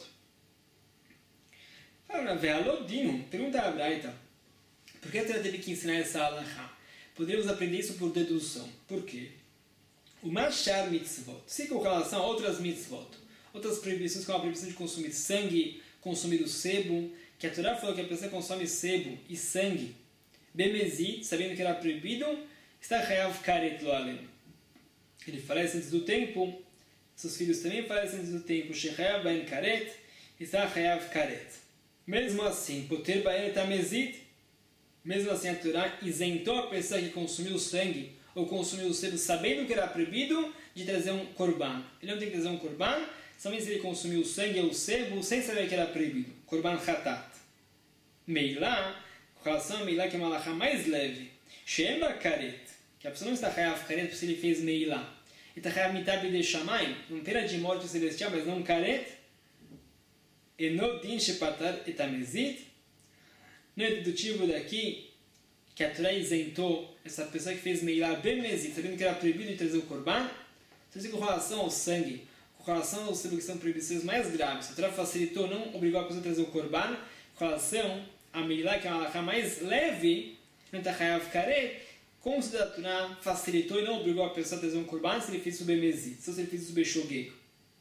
Fala na Ve'alodino, pergunta a Braita. Por que a Torá teve que ensinar essa halachá? Poderíamos aprender isso por dedução. Por quê? O machar mitzvot, se com relação a outras mitzvot, outras proibições, como a proibição de consumir sangue, consumir o sebo, que a Torá falou que a pessoa consome sebo e sangue, bemezit, sabendo que era proibido, está chayav karet lo alem. Ele falece antes do tempo, seus filhos também falecem antes do tempo, shechayav baen karet, está chayav karet. Mesmo assim, poter baen tamezit, mesmo assim, a Torá isentou a pessoa que consumiu o sangue ou consumiu o sebo sabendo que era proibido de trazer um korban. Ele não tem que trazer um korban, somente se ele consumiu o sangue ou o sebo sem saber que era proibido. Korban chatat. Meilá, com relação a Meilá, que é uma halachá mais leve. Shemba karet, que a pessoa não está chayav karet se ele fez Meilá. Ele está chayav mitab de shamayim, uma pena de morte celestial, mas não karet. Enodin shepatar etamezit. Não é dedutivo daqui que a Torá isentou essa pessoa que fez Meilá bemezit, sabendo que era proibido de trazer o korban. Então, com relação ao sangue, com relação aos sebos que são proibições mais graves, a Torá facilitou, não obrigou a pessoa a trazer o korban. Com relação a Meilá, que é uma halachá mais leve, não está chayav karet, como se a Torá facilitou e não obrigou a pessoa a trazer um korban se ele fez o bemezit, se ele fez o beshogeg.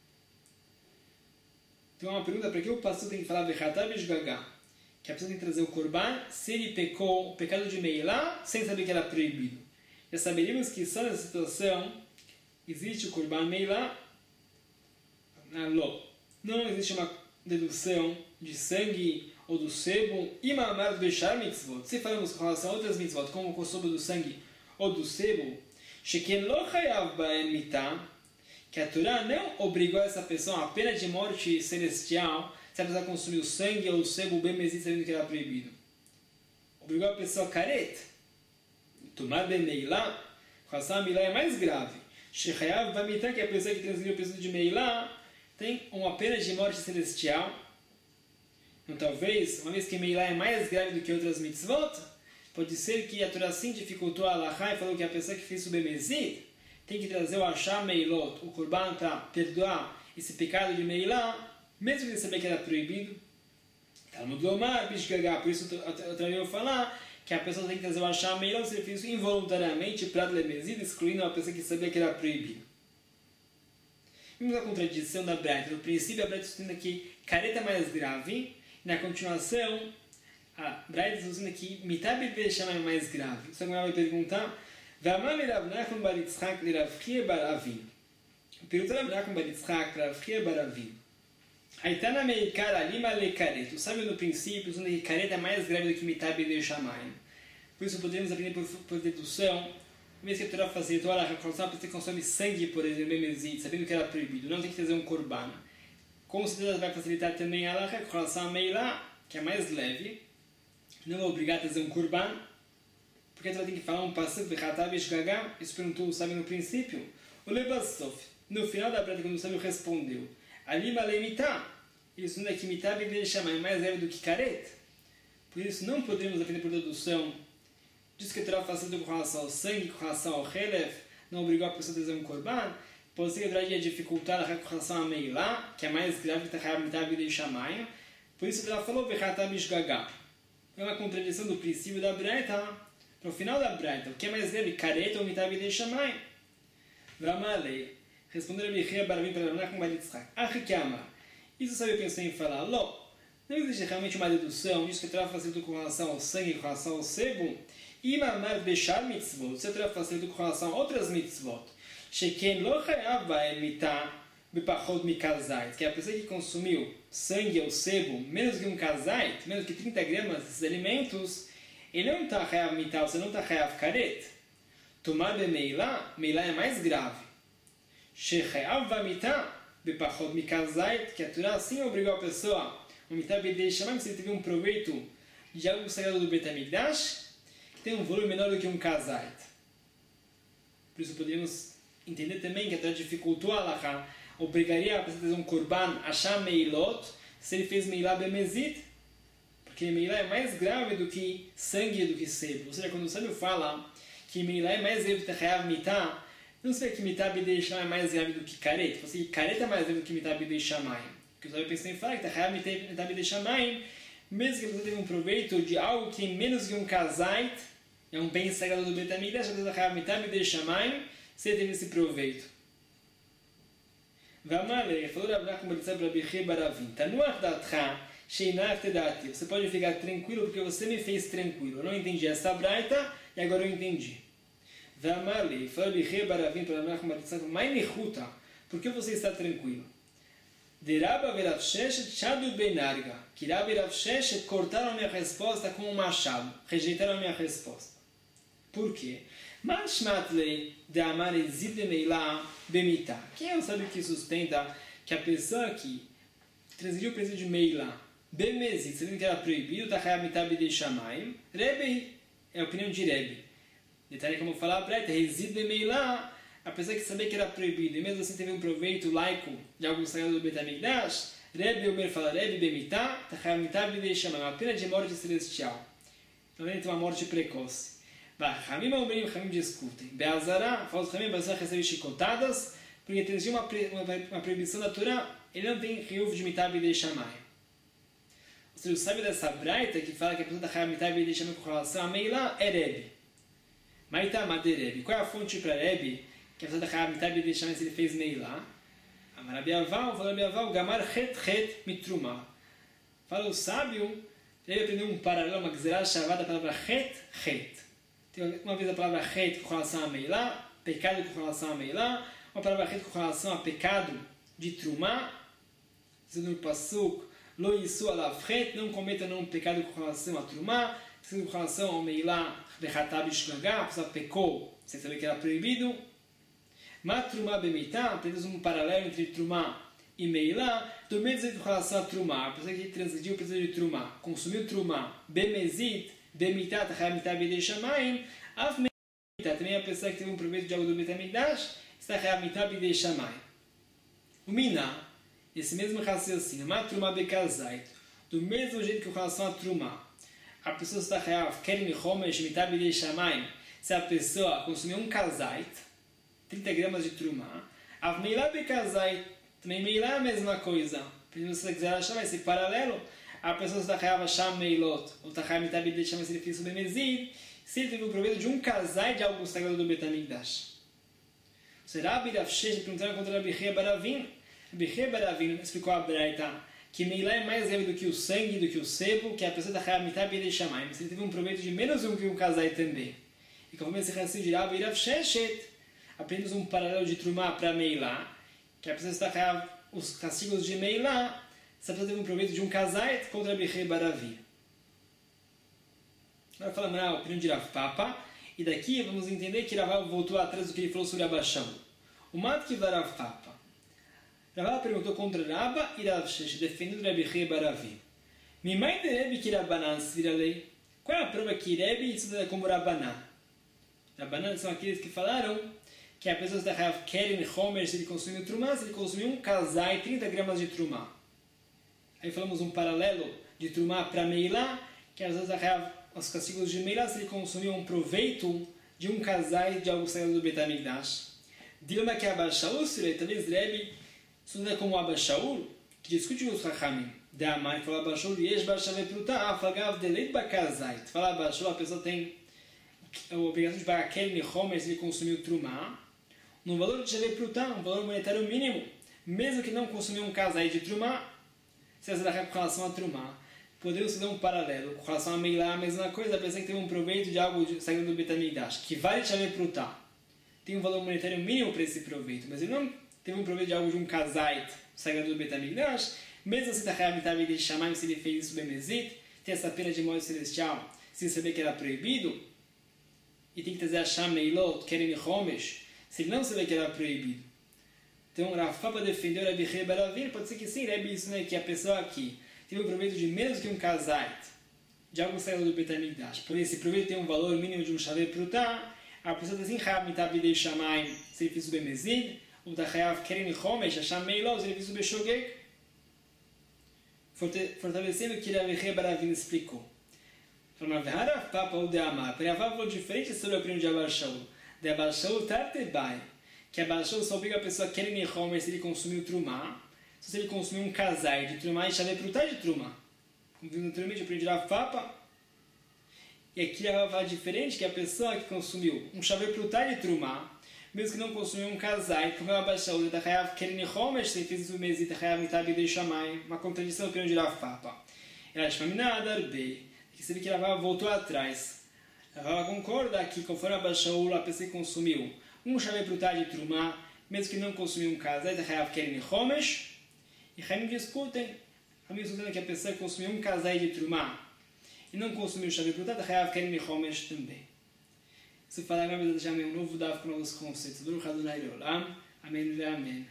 Então, uma pergunta: para que o pastor tem que falar vechatar beshgagá? Que a pessoa tem que trazer o korban se ele pecou o pecado de Meilá sem saber que era proibido. Já saberíamos que só nessa situação existe o korban Meilá. Não existe uma dedução de sangue ou do sebo. Imamar do Beshar mitzvot. Se falamos com relação a outras mitzvot, como o consumo do sangue ou do sebo, sheken lo chayav baen mitah, que a Torá não obrigou essa pessoa a pena de morte celestial, se a pessoa consumiu sangue ou sebo bem mezid sabendo que era proibido. Obrigou a pessoa careta. Tomar bem meilá, relação a meilá é mais grave. Shechayav vamitar, que é a pessoa que transgrediu o princípio de meilá, tem uma pena de morte celestial. Então talvez, uma vez que meilá é mais grave do que outras mitzvot, pode ser que a Torá sim dificultou a Alahá e falou que a pessoa que fez o bemezid tem que trazer o Ashá Meilot, o Korban, para perdoar esse pecado de meilá, mesmo que ele sabia que era proibido. Talmud Lomar, Bishgagá, por isso eu trago falar que a pessoa tem que trazer o Ashá Meilot se ele fez isso involuntaramente para o bemezid, excluindo a pessoa que sabia que era proibido. Vimos a contradição da Braita. No princípio, a Braita está que careta é mais grave, e na continuação, a Braita está dizendo que mitab bechama é mais grave. Só que ela vai perguntar, V'amar le Rav Nachman bar Yitzchak le Rav Chia bar Avinu. Perguntou Rav Nachman bar Yitzchak para Rav Chia bar Avinu. Aitana meikar alima le karet. Sabe no princípio, dizendo que careta é mais grave do que mitab bechamai. Por isso podemos aprender por, por dedução. Uma vez que a Torá facilitou a pessoa que consome sangue, por exemplo, bemezid, sabendo que era proibido, não tem que trazer um korban. Com certeza vai facilitar também a Alahá com relação a meilá, que é mais leve. Não é obrigado a trazer um korban, porque a Torá tem que falar um passuco, v'chatav eshgagá. Isso perguntou o sábio no princípio. O lebasof, no final da prática, quando o sábio respondeu, alima lemitá, isso não é que mitá bechama é mais leve do que caret. Por isso não podemos aprender por dedução. Diz que a Torá facilitou com relação ao sangue, com relação ao relef, não obrigou a pessoa a trazer um korban. Pode ser que a Torá ia dificultar com relação a meilá, que é mais grave que a mitá bechama. Por isso a Torá falou, v'chatav eshgagá. É uma contradição do princípio da Braita. Para o final da Braita, o que é mais leve, careta ou mitá bechama? Vramalei. Respondeu a Bechia Baravim para Rav Nachman bar Yitzchak. Achikama. Isso sabe o que eu pensei em falar? Ló. Não existe realmente uma dedução, isso que a Torá facilitou com relação ao sangue, com relação ao sebo. Imamar bechar mitzvot. Se a Torá facilitou com relação a outras mitzvot. Sheken lo chayav ba'el mitá bepachot mikazait. Que é a pessoa que consumiu sangue ou sebo, menos que um kazait, menos que trinta gramas desses alimentos, ele não está chayav mitá, você não está chayav karet. Tomar be meilá, meilá é mais grave. Shechayav v'mitá bepachot mikazait, que a Torá assim obrigou a pessoa o mitá b'deishamam, se ele teve um proveito de algo sagrado do Beit HaMikdash, que tem um volume menor do que um kazait. Por isso podemos entender também que a Torá dificultou a Alahá, obrigaria a pessoa a fazer um korban asham meilot, se ele fez meilá bemezid, porque meilá é mais grave do que sangue e do que sebo. Ou seja, quando o sábio fala que meilá é mais grave do que chayav mitá, não sei que mitá b'deishamai é mais grave do que caret. Você que caret é mais grave do que mitá b'deishamai. Porque o sábio pensou em falar que chayav mitá b'deishamai, mesmo que a pessoa teve um proveito de algo que tem menos que um kazait, é um bem sagrado do Beit HaMikdash, a pessoa chayav mitá b'deishamai, você teve esse proveito. V'amale, falou Rav Nachman bar Yitzchak para Bechia Baravim. Tanuach datcha, sheinach tedati. Você pode ficar tranquilo porque você me fez tranquilo. Eu não entendi essa braita e agora eu entendi. V'amale, falou Bechia Baravim para Rav Nachman bar Yitzchak, mai nichuta. Por que você está tranquilo? De Rabba e Rav Sheshet shadu benarga. Que Rabba e Rav Sheshet cortaram a minha resposta com um machado. Rejeitaram a minha resposta. Por quê? Mas Shmatlei de Amar Ezid de Meilá Bemitá. Quem é o sábio que sustenta que a pessoa que transgrediu o princípio de Meilá Bemezid, sabendo que era proibido, está chayav mitá b'deishamayim? Rebbe é a opinião de Rebbe. Detalhe como falar para ele, Ezid de Meilá, a pessoa que sabia que era proibido e mesmo assim teve um proveito laico de algo sagrado do Beit HaMikdash, Rebbe Omer fala, Rebbe Bemitá, está chayav mitá b'deishamayim, uma pena de morte celestial. Então ele tem uma morte precoce. Hamim Omrim, Hamim discutem. Be'azará, fala os Hamim, Be'azará recebe chicotadas, porque tem uma, uma, uma proibição da Torá, ele não tem riuv de mitá b'deishamai. Ou seja, o sábio dessa braita que fala que a pessoa da Chayav mitá b'deishamai com relação a Meilá é Rebbe. Maitá Made Rebbe. Qual é a fonte para Rebbe que a pessoa da Chayav mitá b'deishamai se ele fez Meilá? Amar Rabi Aval, fala Rabi Aval, Gamar het het mitruma. Fala o sábio, ele aprendeu um paralelo, uma gzerá chamada da palavra het het. Tem uma vez a palavra het com relação a Meilá, pecado com relação a Meilá, uma palavra het com relação a pecado de Trumá, dizendo no Pasuk, Lo Yisu alav het, não cometa nenhum pecado com relação a Trumá, dizendo com relação ao Meilá, Bechatab Ishgagá, a pessoa pecou sem saber que era proibido. Ma Trumá Bemitá, temos um paralelo entre Trumá e Meilá, do mesmo jeito com relação a Trumá, a pessoa que transgrediu o princípio de Trumá, consumiu Trumá, Bemezit, Bemitat, Hamitat, Bidei Shamayim, Av Meilá, também a pessoa que teve um proveito de algo do Betamigdash, está Hamitat, Bidei Shamayim. O Miná, esse mesmo raciocínio, Ma Trumá Bekazait, do mesmo jeito que com relação a Trumá, a pessoa está Hayav, Kerim Homesh, Mitat, Bidei Shamayim, se a pessoa consumiu um Kazait, trinta gramas de Trumá, Av Meilá Bekazait, também Meilá é a mesma coisa. Se você quiser achar, vai ser paralelo. A pessoa está Hayav Sham Meilot, ou está Hayav Mitat, Bidei Shamayim, se ele fez o Bemezid, se ele teve o proveito de um Kazait de algo sagrado do Betamigdash. Será Rabi Rav Shesh perguntaram contra Rabi Chia Baravino? Rabi Chia Baravino explicou a Braita que Meilá é mais leve do que o sangue, do que o sebo, que a pessoa está Hayav Mitat, Bidei Shamayim, se ele teve um proveito de menos um que um Kazait também. E conforme esse raciocínio de Rabi Rav Sheshet, aprendemos um paralelo de Trumá para Meilá, que a pessoa está Hayav os castigos de Meilá, se a pessoa teve um proveito de um Kazait contra Rabi Chia Baravino. Agora falamos a opinião de Rav Papa, e daqui vamos entender que Rav voltou atrás do que ele falou sobre Abba Shaul. O mato que vai Rav Papa. Rav perguntou contra Rabba e Rav Shesh, defendendo Rabi Chia Baravino. Mimai de Rebbe que Rabbanan se vira lei? Qual é a prova que Rebbe estuda como Rabbanan? Rabbanan são aqueles que falaram que a pessoa está Hayav Keren Homer se ele consumiu Trumá, se ele consumiu um Kazai, trinta gramas de Trumá. Aí falamos um paralelo de Trumá para Meilá, que a pessoa está Hayav os castigos de Meilá se ele consumiu um proveito de um Kazai de algo saído do Betamigdash. Dilma que Abba Shaul, talvez Rebbe estuda como Abba Shaul, que discute os Chachamim. Da mãe fala Abba Shaul, Yesh Bar Shaveh Pruta, Afagav Deleit Bakazai. Fala Abba Shaul, a pessoa tem a obrigação de pagar aquele Homer se ele consumiu Trumá, no valor de Shaveh Pruta, um valor monetário mínimo, mesmo que não consumiu um Kazai de Trumá, se essa daqui com relação a Trumá. Podemos fazer um paralelo com relação a Meilá, a mesma coisa, a pessoa que teve um proveito de algo saído do Betamigdash, que vale Shaveh Pruta, tem um valor monetário mínimo para esse proveito, mas ele não teve um proveito de algo de um Kazait sagrado do Betamigdash, mesmo se está Mitat, Bidei Shamayim, se ele fez isso Bemezit, tem essa pena de morte celestial, se saber que era proibido, e tem que trazer a Sham Meilot, Keren Homesh, se ele não saber que era proibido. Então, Rav Papa defendeu Rabi Chia Baravino, pode ser que sim, Rebbe, isso, né, que a pessoa aqui teve um proveito de menos que um Kazait, de algo sagrado do Betamigdash, por esse proveito tem um valor mínimo de um Shaveh Pruta, a pessoa está assim, Hayav Mitat, Bidei Shamayim, se ele fez o Bemezid, ou da Hayav Keren Homesh, a Sham Meilot, se ele fez o Beshogeg, fortalecendo o que Rabi Chia Baravino explicou. Falando, Rav Papa ou de Amar, Rav Papa falou diferente sobre a opinião de Abba Shaul. De Abba Shaul Tartebai, que Abba Shaul só obriga a pessoa a Keren Homer se ele consumiu Trumá, se ele consumiu um Kazai de Trumá e Shaveh Pruta de Trumá. Como viu anteriormente, eu aprendi Rav Papa. E aqui Rav Papa fala diferente, que a pessoa que consumiu um Shaveh Pruta de Trumá, mesmo que não consumiu um Kazai, como Abba Shaul, da Hayav Keren Homer, se ele fez o Mezit, Hayav Mitat, Bidei Shamayim, uma contradição da opinião de Rav Papa. Ela chama Minadar Bey, que se ele que Rav voltou atrás. Rav concorda que conforme Abba Shaul, a pessoa que consumiu um Shaveh Pruta de Trumá, mesmo que não consumiu um Kazai, da Hayav Keren Homer, e Chaim discutem, Chaim discutem que a pessoa que consumiu um Kazai de Trumá e não consumiu o Shaveh Pruta, da Hayav Keren Homer também. Se falar agora, vamos deixar um novo daf com novos conceitos. Baruch Adonai Leolam. Amém e amém.